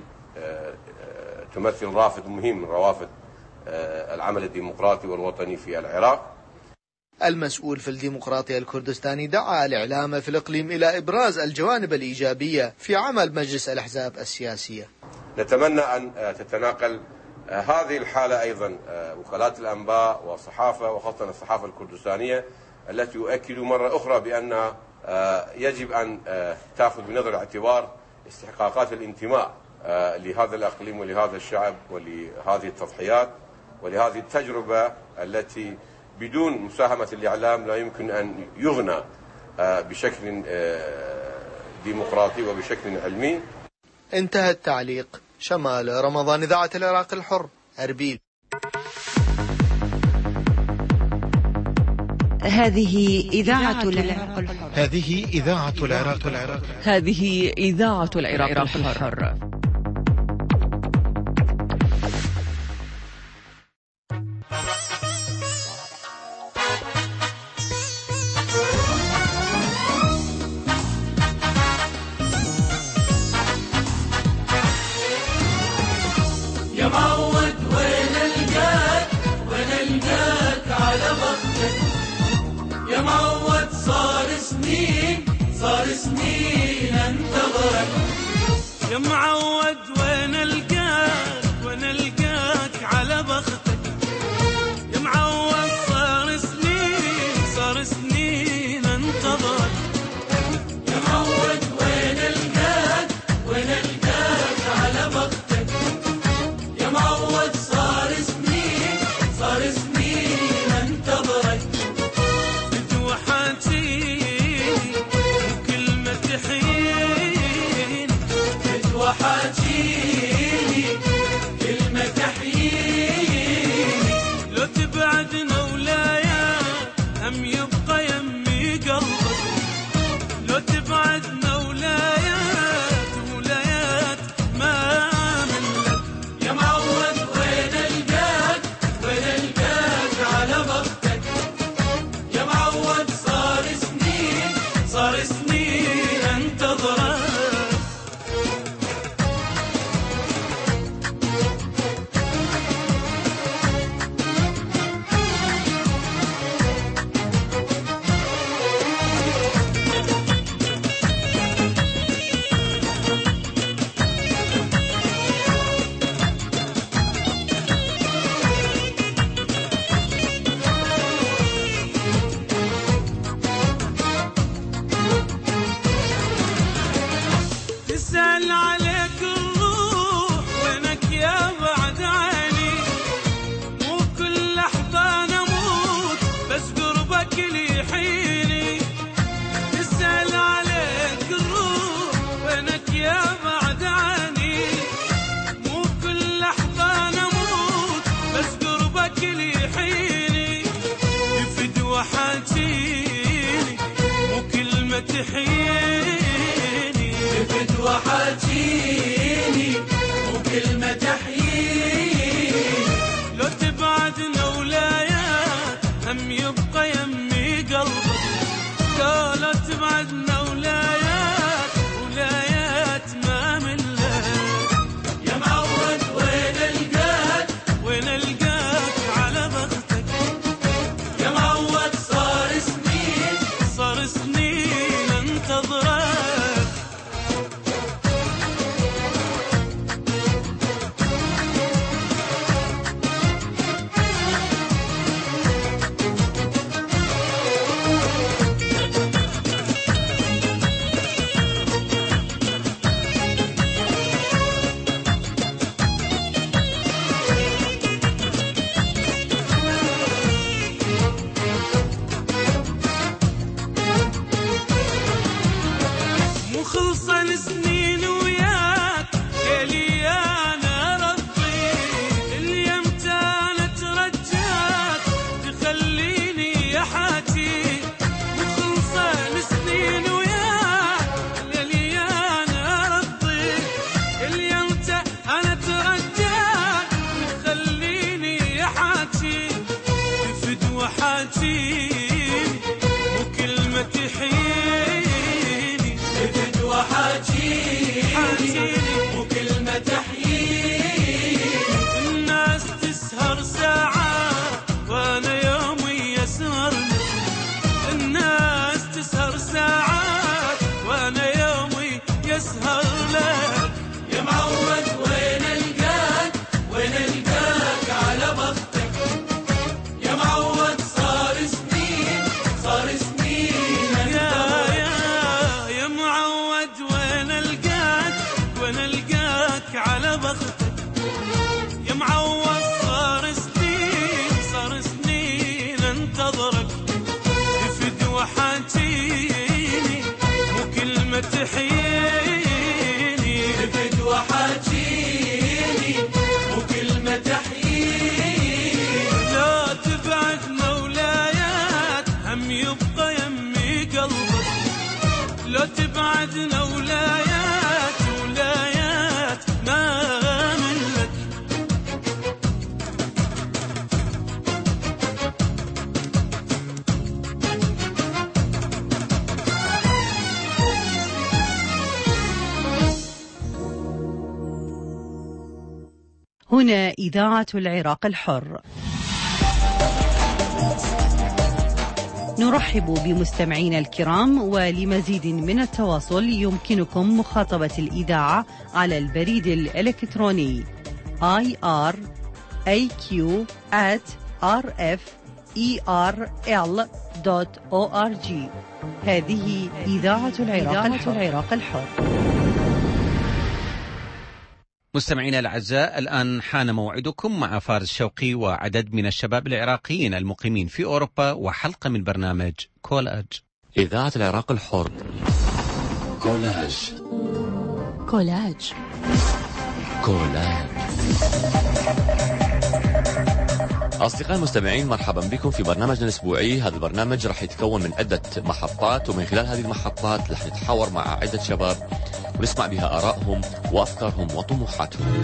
[SPEAKER 16] تمثل رافد مهم من روافد العمل الديمقراطي والوطني في العراق.
[SPEAKER 15] المسؤول في الديمقراطية الكردستاني دعا الإعلام في الإقليم إلى إبراز الجوانب الإيجابية في عمل مجلس الأحزاب السياسية.
[SPEAKER 16] نتمنى أن تتناقل هذه الحالة أيضا وكالات الأنباء والصحافة وخاصة الصحافة الكردستانية التي يؤكد مرة أخرى بأنها يجب أن تأخذ بنظر الاعتبار استحقاقات الانتماء لهذا الأقليم ولهذا الشعب ولهذه التضحيات ولهذه التجربة التي بدون مساهمة الإعلام لا يمكن أن يغنى بشكل ديمقراطي وبشكل علمي.
[SPEAKER 15] انتهى التعليق. شمال رمضان، إذاعة العراق الحر، أربيل.
[SPEAKER 2] هذه إذاعة العراق الحر.
[SPEAKER 9] هذه إذاعة العراق الحر.
[SPEAKER 4] هذه إذاعة العراق الحر.
[SPEAKER 17] يا معود وين القاك على بطنك يا معود، صار سنين انتظرك يا معود وين القاك على بختك يا معود، صار سنين انتظرك يا معود وين القاك على بختك يا معود، صار سنين انتظرك بتوحاتيني وكلمة تحييني بتوحاتيني كلمة تحييني لو تبعدنا ولايات هم يبقى يمي قلبك لو تبعدنا ولايات ما منك يا معود وين القاك على بختك يا معود، صار سنين انتظرك تسأل عليك الروح وينك يا بعد عيني، مو كل لحظة نموت بس قربك لي حيني. تسأل عليك الروح وينك يا بعد عيني، مو كل لحظة نموت بس قربك لي حيني. يفد وحاتيني مو كلمة تحييني وحاتيني وكلمة تحييني لو تبعدنا ولايات هم يبقى يمي قلبك تبعدنا ولايات ولايات ما ملت. يا معود وين القاك وين القاك على بختك، يا معود صار سنين انتظرك. مخلصة لسنين وياك يا لي أنا رضي، اللي امتى أنا ترجاك تخليني يا حاجي. مخلصة لسنين وياك يا لي أنا رضي، اللي امتى أنا ترجاك تخليني يا حاجي. تفد وحاجيني وكلمة تحييني، تفد وحاجيني وكلمة تحييني. الناس تسهر ساعات وانا يومي يسهر لك، الناس تسهر ساعات وانا يومي يسهر لك. يا معود وين القاك وين القاك على بختك، يا معود صار سنين يا معود وين القاك وين القاك على بختك، يا معود صار سنين انتظرك. تفد وحاجيني وكلمة تحييني، تفد وحاجيني وكلمة تحييني. لا تبعدنا ولايات هم يبقى يمي قلبك، لا تبعدنا ولايات ما منك.
[SPEAKER 4] هنا إذاعة العراق الحر. نرحب بمستمعينا الكرام، ولمزيد من التواصل يمكنكم مخاطبة الإذاعة على البريد الإلكتروني iraq@rferl.org. هذه إذاعة العراق الحر.
[SPEAKER 1] مستمعينا الأعزاء، الآن حان موعدكم مع فارس شوقي وعدد من الشباب العراقيين المقيمين في أوروبا وحلقة من برنامج كولاج.
[SPEAKER 12] إذاعة العراق الحر. كولاج.
[SPEAKER 18] كولاج.
[SPEAKER 12] كولاج. أصدقائي المستمعين، مرحبا بكم في برنامجنا الأسبوعي. هذا البرنامج راح يتكون من عدة محطات، ومن خلال هذه المحطات راح نتحاور مع عدة شباب ونسمع بها آرائهم وأفكارهم وطموحاتهم.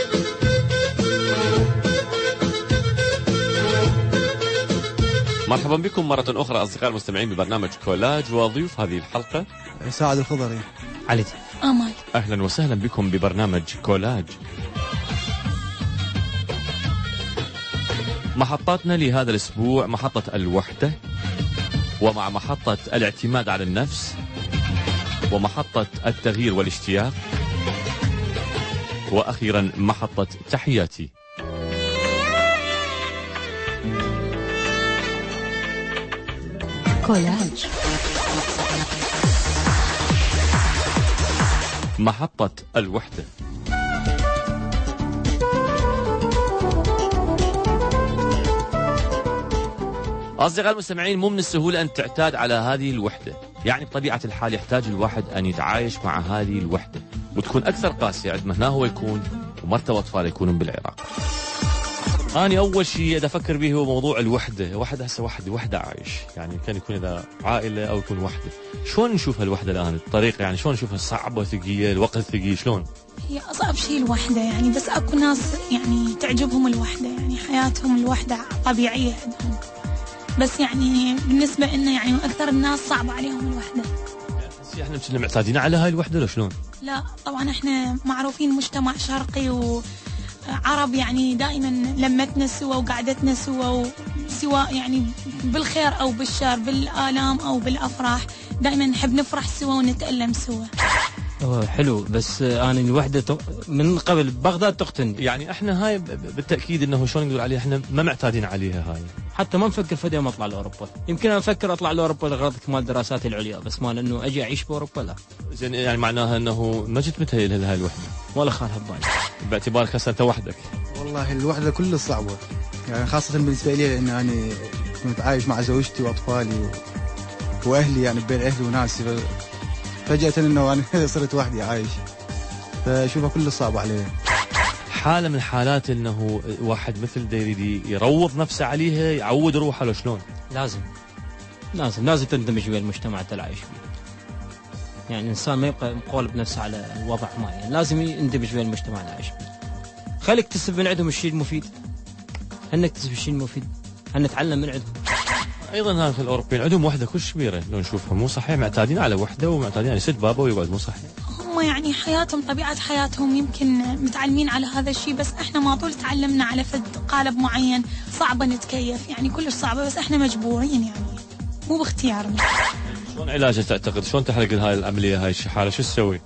[SPEAKER 12] مرحبا بكم مرة أخرى أصدقائي المستمعين ببرنامج كولاج، وضيوف هذه الحلقة
[SPEAKER 19] سعد الخضري،
[SPEAKER 18] علي أمل.
[SPEAKER 12] أهلا وسهلا بكم ببرنامج كولاج. محطاتنا لهذا الأسبوع محطة الوحدة، ومع محطة الاعتماد على النفس، ومحطة التغيير والاشتياق، وأخيرا محطة تحياتي.
[SPEAKER 18] كولاج.
[SPEAKER 12] محطة الوحدة. أصدقائي المستمعين، مو من السهولة أن تعتاد على هذه الوحدة، يعني بطبيعة الحال يحتاج الواحد أن يتعايش مع هذه الوحدة، وتكون أكثر قاسية عندما هنا هو يكون ومرته وأطفاله يكونون بالعراق. أنا أول شيء أفكر به هو موضوع الوحدة. واحد هسه وحدة عايش، يعني كان يكون إذا عائلة أو يكون وحدة. شلون نشوف هالوحدة الآن؟ الطريقة يعني شلون نشوفها؟ صعبة ثقيلة؟ الوقت ثقيل؟ شلون؟
[SPEAKER 18] هي أصعب شيء الوحدة يعني، بس أكو ناس يعني تعجبهم الوحدة، يعني حياتهم الوحدة طبيعية عندهم. بس يعني بالنسبة لنا يعني أكثر الناس صعب عليهم الوحدة.
[SPEAKER 12] احنا معتادين على هاي الوحده لو شلون؟
[SPEAKER 18] لا طبعا احنا معروفين مجتمع شرقي وعرب، يعني دائما لمتنا سوا وقعدتنا سوا، سواء يعني بالخير او بالشر، بالآلام او بالافراح، دائما نحب نفرح سوا ونتألم سوا.
[SPEAKER 19] حلو، بس انا الوحده من قبل بغداد تقتلني.
[SPEAKER 12] يعني احنا هاي بالتاكيد انه شلون نقول عليها، احنا ما معتادين عليها هاي.
[SPEAKER 19] حتى ما نفكر في يوم اطلع لاوروبا، يمكن انا افكر اطلع لاوروبا لغرض كمال دراساتي العليا، بس ما لانه اجي اعيش باوروبا لا.
[SPEAKER 12] زين يعني معناها انه ما جيت متهيئ لهاي الوحده
[SPEAKER 19] ولا خالها ببالي،
[SPEAKER 12] باعتبارك هسه انت وحدك.
[SPEAKER 20] والله الوحده كلها صعبه، يعني خاصه بالنسبه لي لان انا كنت عايش مع زوجتي واطفالي واهلي، يعني بين اهلي وناسي، فجأة انه انا صرت وحدي عايش، فشوفها كله صعب عليه.
[SPEAKER 12] حالة من الحالات انه واحد مثل يريد يروض نفسه عليها، يعود روحه لو شلون؟
[SPEAKER 19] لازم تندمج ويا المجتمع اللي عايش فيه. يعني الانسان ما يبقى مقولب نفسه على وضع معين، لازم يندمج ويا المجتمع اللي عايش فيه. خليك تكتسب من عندهم الشيء المفيد، نكتسب الشيء المفيد، نتعلم من عندهم.
[SPEAKER 12] ايضا هذا الاوروبيين عندهم وحده كلش كبيره لو نشوفها، مو صحيح معتادين على وحده ومعتادين على يسد بابه ويقعد، مو صحيح.
[SPEAKER 18] هم يعني حياتهم طبيعه حياتهم يمكن متعلمين على هذا الشيء، بس احنا ما طول تعلمنا على فد قالب معين، صعبه نتكيف، يعني كلش صعبه، بس احنا مجبورين يعني مو باختيارنا.
[SPEAKER 12] شلون علاجها تعتقد؟ شلون تحرق هاي العمليه هاي الشحاله؟ شو تسوي؟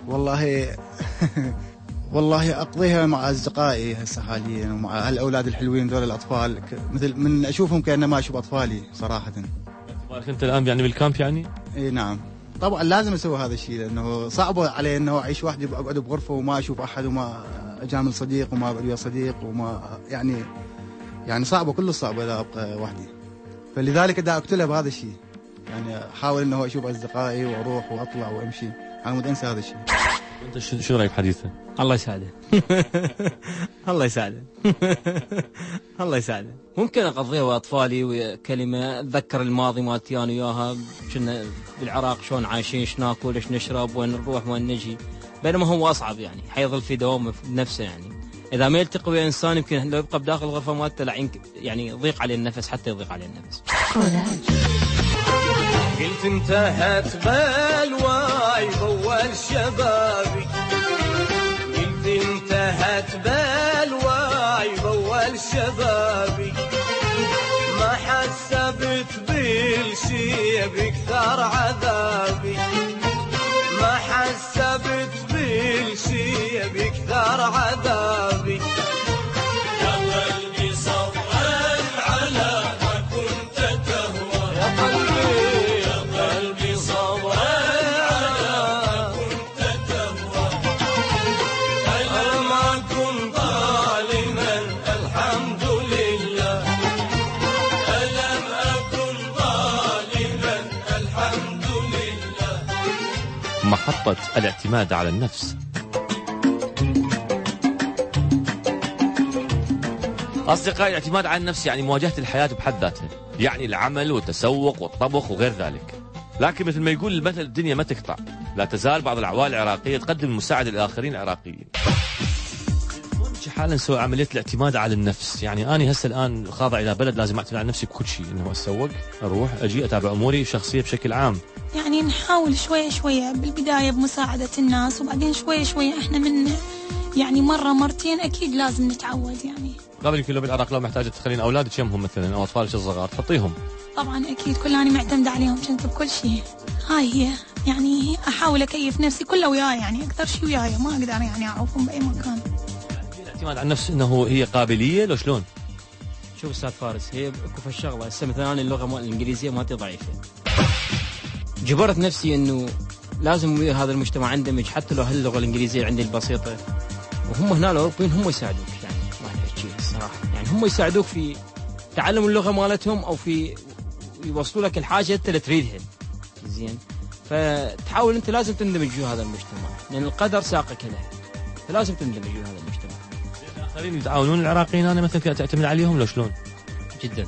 [SPEAKER 20] والله اقضيها مع اصدقائي هسه حاليا ومع هالاولاد الحلوين دول الاطفال، مثل من اشوفهم كأنما ما اشوف اطفالي صراحه.
[SPEAKER 12] باعتبارك انت الان يعني بالكامب يعني؟
[SPEAKER 20] اي نعم طبعا لازم اسوي هذا الشيء، لانه صعب علي انه اعيش وحدي، اقعد بغرفه وما اشوف احد وما اجامل صديق وما اقعد ويا صديق وما يعني صعبه، كله صعب اذا ابقى وحدي. فلذلك دا اقتله بهذا الشيء، يعني احاول انه اشوف اصدقائي واروح واطلع وامشي على مود انسى هذا الشيء.
[SPEAKER 12] انت شو رايك بحديثه؟
[SPEAKER 19] الله يساعده. الله يساعده. الله يساعده. ممكن اقضيها واطفالي وكلمه اتذكر الماضي مالتي انا وياها، كنا بالعراق شلون عايشين، ايش ناكل، ايش نشرب، وين نروح، وين نجي، بينما هو اصعب يعني حيظل في دوامه بنفسه، يعني اذا ما يلتقي ويا انسان يمكن لو يبقى بداخل الغرفه مالته يعني يضيق عليه النفس، حتى يضيق عليه النفس.
[SPEAKER 17] قلت انتهت بالواي بول شبابي، قلت انتهت بالواي بول شبابي، ما حسبت بالشي بكثر عذابي، ما حسبت بالشي بكثر عذابي. يا قلبي صبرا على ما كنت تهوى، يا قلبي صبرا على ما كنت تهوى، أنا ما كنت ظالما الحمد لله، ألم أكن ظالما الحمد لله.
[SPEAKER 12] محطة الاعتماد على النفس. أصدقائي، الاعتماد على النفس يعني مواجهة الحياة بحد ذاتها، يعني العمل والتسوق والطبخ وغير ذلك. لكن مثل ما يقول المثل، الدنيا ما تقطع، لا تزال بعض العوائل العراقية تقدم المساعدة للآخرين العراقيين. حالا نسوي عملية الاعتماد على النفس، يعني أنا هسه الآن خاضع إلى بلد لازم أعتمد على نفسي بكل شيء، إنه أسوق، أروح، أجي، أتابع أموري الشخصية بشكل عام.
[SPEAKER 18] يعني نحاول شوية شوية، بالبداية بمساعدة الناس، وبعدين شوية شوية احنا من يعني مرة مرتين أكيد لازم نتعود. يعني
[SPEAKER 12] قبل يمكن لو بالعراق لو محتاجة تخلين أولادك يمهم مثلا أو أطفالك الصغار تحطيهم،
[SPEAKER 18] طبعا أكيد كلاني معتمدة عليهم كنت بكل شيء. هاي هي يعني أحاول أكيف نفسي كله وياي، يعني أكثر شيء وياي، ما أقدر يعني أعوفهم بأي مكان.
[SPEAKER 12] الاعتماد على النفس إنه هي قابلية لو شلون؟
[SPEAKER 19] شوف أستاذ فارس، هي كيف الشغلة هسه مثلا أنا اللغة الإنجليزية مالتي ضعيفة، جبرت نفسي إنه لازم ويا هذا المجتمع اندمج، حتى لو هاللغة الإنجليزية عندي البسيطة، وهم هنا الأوروبيين هم يساعدوك، يعني ما أحكي الصراحة، يعني هم يساعدوك في تعلم اللغة مالتهم أو في يوصلوا لك الحاجة أنت اللي تريدها. زين، فتحاول أنت لازم تندمج في هذا المجتمع، لأن القدر ساقك له، فلازم تندمج في هذا المجتمع.
[SPEAKER 12] الآخرين يتعاونون العراقيين، أنا مثلا تعتمد عليهم لو شلون؟
[SPEAKER 19] جدا.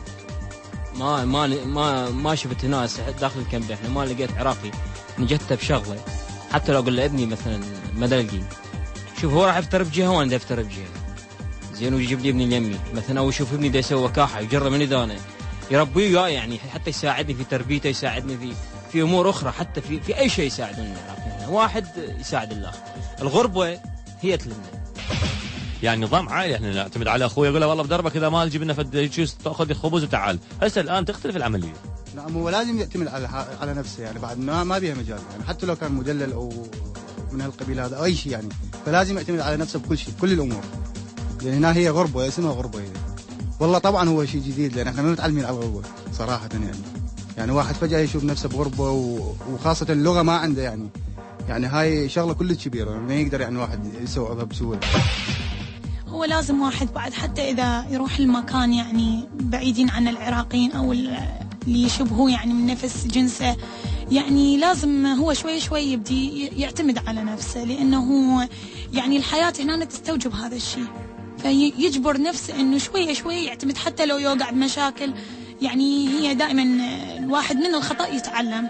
[SPEAKER 19] ما شفت ناس داخل الكامب، احنا ما لقيت عراقي نجته بشغله، حتى لو اقول له ابني مثلا مدلقي، شوف هو راح يفتر بجهه وانا افتر بجهه، زين، ويجيب لي ابني اليمي مثلا، او يشوف ابني دا يسوي وكاحه يجرب من اذا يربيه وياي، يعني حتى يساعدني في تربيته، يساعدني في في امور اخرى، حتى في اي شيء يساعدون العراقيين، واحد يساعد الاخر. الغربه هي تلمنا.
[SPEAKER 12] يعني نظام عائلي، احنا نعتمد على اخوي يقول له والله بدربك اذا ما تجيب لنا تاخذ خبز وتعال. هسه الان تختلف العمليه.
[SPEAKER 20] نعم، هو لازم يعتمد على نفسه، يعني بعد ما بيها مجال، يعني حتى لو كان مدلل او من هالقبيل هذا او اي شيء، يعني فلازم يعتمد على نفسه بكل شيء، بكل الامور. لان هنا هي غربه، اسمها غربه هي. والله طبعا هو شيء جديد، لان احنا ما متعلمين على الغربه صراحه. يعني واحد فجاه يشوف نفسه بغربه، وخاصه اللغه ما عنده، يعني هاي شغله كلش كبيره، ما يقدر يعني واحد يستوعبها بسهوله.
[SPEAKER 18] هو لازم واحد بعد حتى إذا يروح المكان يعني بعيدين عن العراقيين أو اللي يشبهوه يعني من نفس جنسه، يعني لازم هو شوي شوي يبدي يعتمد على نفسه، لأنه يعني الحياة هنا تستوجب هذا الشيء، فيجبر نفسه إنه شوي شوي يعتمد حتى لو يوقع بمشاكل. يعني هي دائما الواحد من الخطأ يتعلم.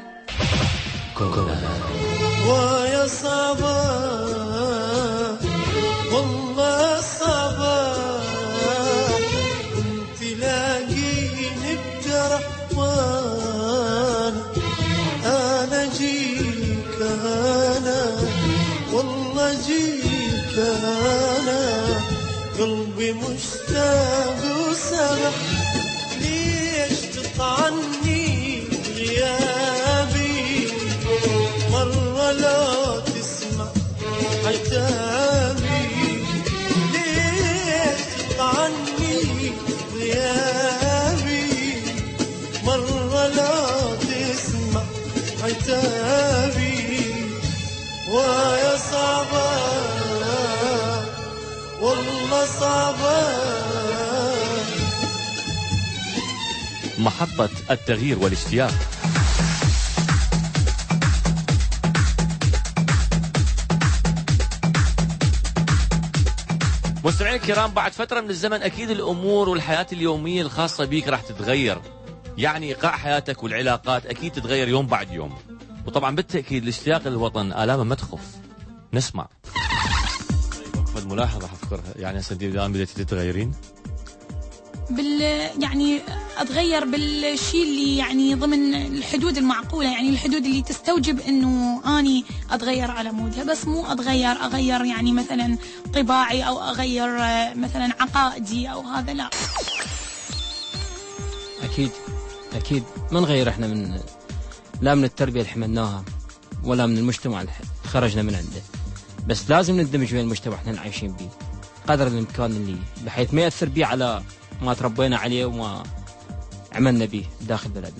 [SPEAKER 17] ويا صبا والله صبا كنت لاقيني بجرح، وانا جيك انا والله جيك انا قلبي مشتاق وسمح، ليش تطعني غيابي مرة لا تسمع عتابي، ليش تطعني غيابي مرة لا تسمع عتابي، ويا صعبة والله صعبة.
[SPEAKER 12] محطة التغيير والاشتياق. مستمعين الكرام، بعد فترة من الزمن أكيد الأمور والحياة اليومية الخاصة بيك راح تتغير، يعني إيقاع حياتك والعلاقات أكيد تتغير يوم بعد يوم، وطبعا بالتأكيد الاشتياق للوطن آلامه ما تخف. نسمع. وقفة ملاحظة أفكرها، يعني هسه الآن بديتي تتغيرين؟
[SPEAKER 18] يعني أتغير بالشيء اللي يعني ضمن الحدود المعقولة، يعني الحدود اللي تستوجب إنه أني أتغير على مودها، بس مو أغير يعني مثلا طباعي أو أغير مثلا عقائدي أو هذا، لا.
[SPEAKER 19] أكيد ما نغير إحنا لا من التربية اللي حملناها ولا من المجتمع اللي خرجنا من عنده، بس لازم ندمج بين المجتمع إحنا عايشين به قدر الإمكان، اللي بحيث ما يأثر بيه على ما تربينا عليه وما عملنا به داخل بلدنا.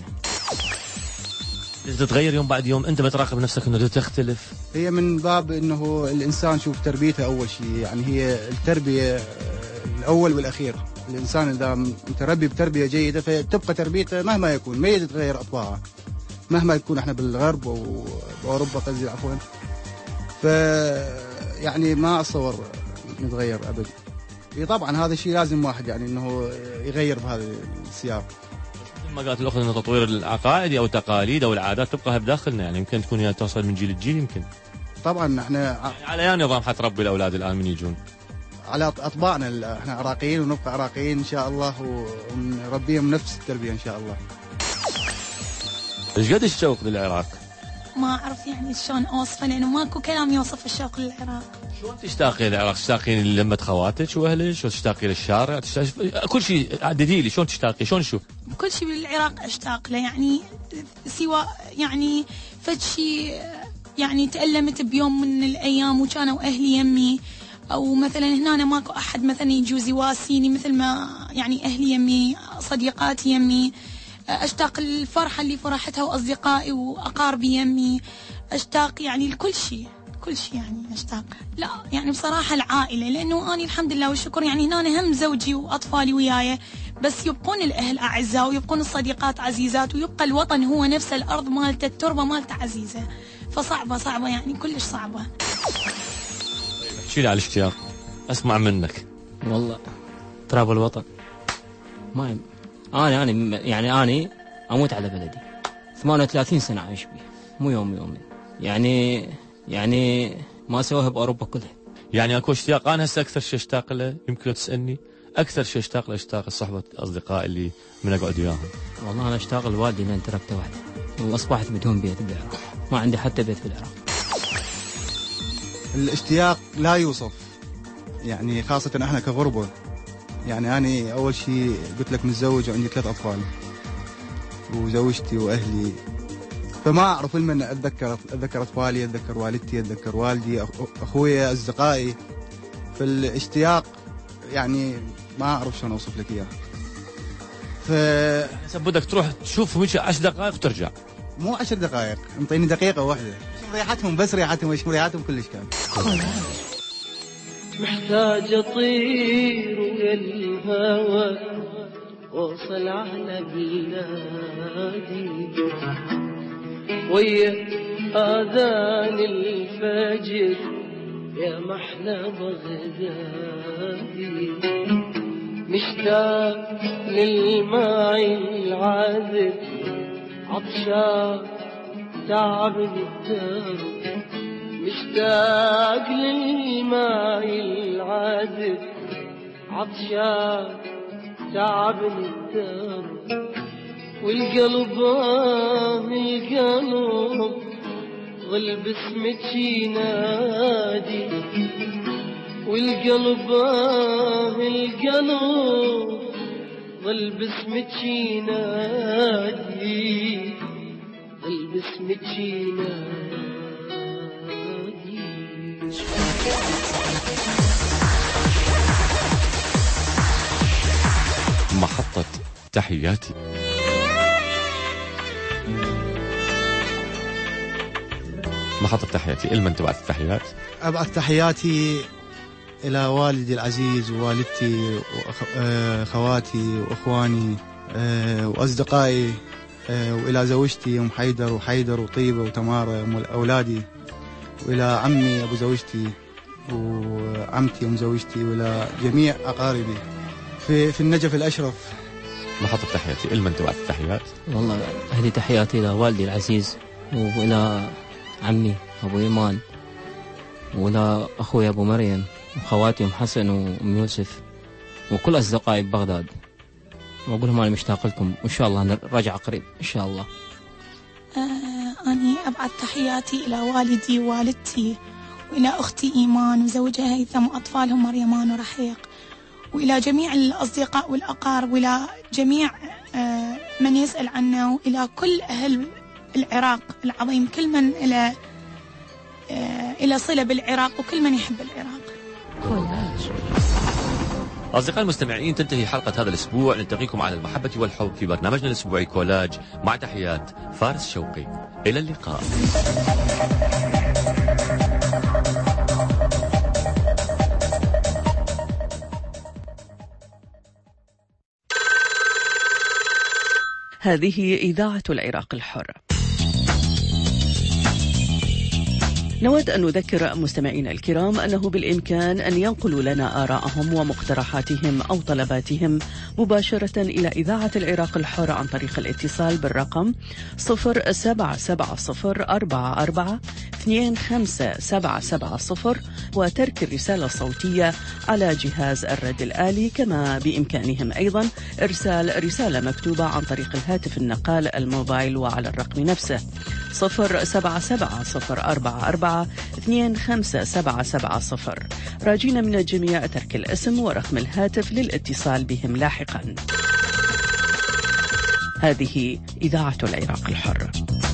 [SPEAKER 12] تتغير يوم بعد يوم، انت بتراقب نفسك انه تختلف.
[SPEAKER 20] هي من باب انه الانسان شوف تربيته اول شيء، يعني هي التربيه الاول والاخير. الانسان اذا متربي بتربيه جيده فتبقى تربيته مهما يكون، ما يتغير اطباعه مهما يكون احنا بالغرب او باوروبا قصدي عفوا. يعني ما اتصور نتغير ابدا. طبعا هذا الشيء لازم واحد يعني انه يغير بهذا السياق.
[SPEAKER 12] ما قالت الاخت انه تطوير العقائد او التقاليد او العادات تبقى بداخلنا، يعني يمكن تكون هي توصل من جيل لجيل. يمكن
[SPEAKER 20] طبعا احنا
[SPEAKER 12] يعني على اي نظام حتربي الاولاد الان من يجون؟
[SPEAKER 20] على اطباعنا، احنا عراقيين ونبقى عراقيين ان شاء الله، ونربيهم نفس التربيه ان شاء الله.
[SPEAKER 12] ايش قد الشوق للعراق؟
[SPEAKER 18] ما أعرف يعني شلون أوصفه، لأنه ماكو كلام يوصف الشوق للعراق.
[SPEAKER 12] شلون تشتاقين للعراق؟ تشتاقين للمة خواتك وأهلك؟ شلون تشتاقين للشارع؟ كل شيء عددي لي، شلون تشتاقي؟ شلون نشوف؟
[SPEAKER 18] كل شيء بالعراق أشتاق له، يعني سواء يعني فد شيء يعني تألمت بيوم من الأيام وكانوا أهلي يمي، أو مثلا هنا ماكو أحد مثلا يجوز يواسيني مثل ما يعني أهلي يمي، صديقاتي يمي. أشتاق الفرحة اللي فرحتها وأصدقائي وأقاربي يمي. أشتاق يعني لكل شيء، كل شيء يعني أشتاق. لا يعني بصراحة العائلة، لأنه أنا الحمد لله والشكر يعني هنا هم زوجي وأطفالي وياي، بس يبقون الأهل أعزاء ويبقون الصديقات عزيزات، ويبقى الوطن هو نفسه، الأرض مالته التربة مالته عزيزة. فصعبة يعني كلش صعبة.
[SPEAKER 12] احكي لي على الاشتياق، أسمع منك.
[SPEAKER 19] والله تراب الوطن ما أنا أموت على بلدي. 38 سنة عايش بيه، مو يومين. يعني ما سووها بأوروبا كلها.
[SPEAKER 12] يعني أكو اشتياق. أنا هسه أكثر شيء اشتاق له، يمكن لو تسألني أكثر شيء اشتاق له، اشتاق الصحبة أصدقائي اللي من أقعد وياهم.
[SPEAKER 19] والله أنا اشتاق لوالدي لأن تركته وحده. وأصبحت بدون بيت بالعراق، ما عندي حتى بيت بالعراق.
[SPEAKER 20] الاشتياق لا يوصف، يعني خاصة احنا كغربة. يعني أنا أول شيء قلت لك متزوج وعندي 3 أطفال وزوجتي وأهلي، فما أعرف من أتذكر أطفالي، أتذكر والدتي، أتذكر والدي، أخويا، أصدقائي. فالاشتياق يعني ما أعرف شلون أوصف لك إياه.
[SPEAKER 12] بدك تروح تشوف 10 دقائق وترجع.
[SPEAKER 20] مو 10 دقائق، انطيني دقيقة واحدة. ريحتهم بس ريحتهم كلش كان.
[SPEAKER 17] محتاج أطير ويا الهوى وصل على بلادي ويا آذان الفجر يا محلى بغدادي. مشتاق للماء العذب عطشان تعبني الدار. مشتاق للماء العذب عطشان تعبني الدار. والقلب ظل باسمك ينادي. والقلب ظل باسمك ينادي. ظل باسمك ينادي.
[SPEAKER 12] محطة تحياتي. محطة تحياتي، لمن تبعث التحيات؟
[SPEAKER 20] أبعث تحياتي إلى والدي العزيز ووالدتي وخواتي وأخواني وأصدقائي، وإلى زوجتي أم حيدر وحيدر وطيبة وتمارة أم أولادي، وإلى عمي أبو زوجتي وعمتي أم زوجتي، وإلى جميع أقاربي في النجف الأشرف.
[SPEAKER 12] محطة تحياتي، لمن تبعث التحيات؟
[SPEAKER 19] والله هذه تحياتي إلى والدي العزيز وإلى عمي أبو إيمان وإلى أخوي أبو مريم وخواتي أم حسن وأم يوسف وكل أصدقائي ببغداد، وأقول لهم أنا مشتاق لكم وإن شاء الله نرجع قريب إن شاء الله.
[SPEAKER 18] أنا أبعث تحياتي إلى والدي ووالدتي وإلى أختي إيمان وزوجها هيثم وأطفالهم مريمان ورحيق، وإلى جميع الأصدقاء والأقارب، وإلى جميع من يسأل عنا، وإلى كل أهل العراق العظيم، كل من إلى صلة بالعراق وكل من يحب العراق.
[SPEAKER 12] أصدقائي المستمعين، تنتهي حلقة هذا الأسبوع. نلتقيكم على المحبة والحب في برنامجنا الأسبوعي كولاج، مع تحيات فارس شوقي. إلى اللقاء.
[SPEAKER 4] هذه إذاعة العراق الحر. نود أن نذكر مستمعينا الكرام أنه بالإمكان أن ينقلوا لنا آراءهم ومقترحاتهم أو طلباتهم مباشرة إلى إذاعة العراق الحر عن طريق الاتصال بالرقم 0770442570 وترك الرسالة الصوتية على جهاز الرد الآلي، كما بإمكانهم أيضا إرسال رسالة مكتوبة عن طريق الهاتف النقال الموبايل وعلى الرقم نفسه 0770442570. راجين من الجميع ترك الاسم ورقم الهاتف للاتصال بهم لاحقا. هذه إذاعة العراق الحر.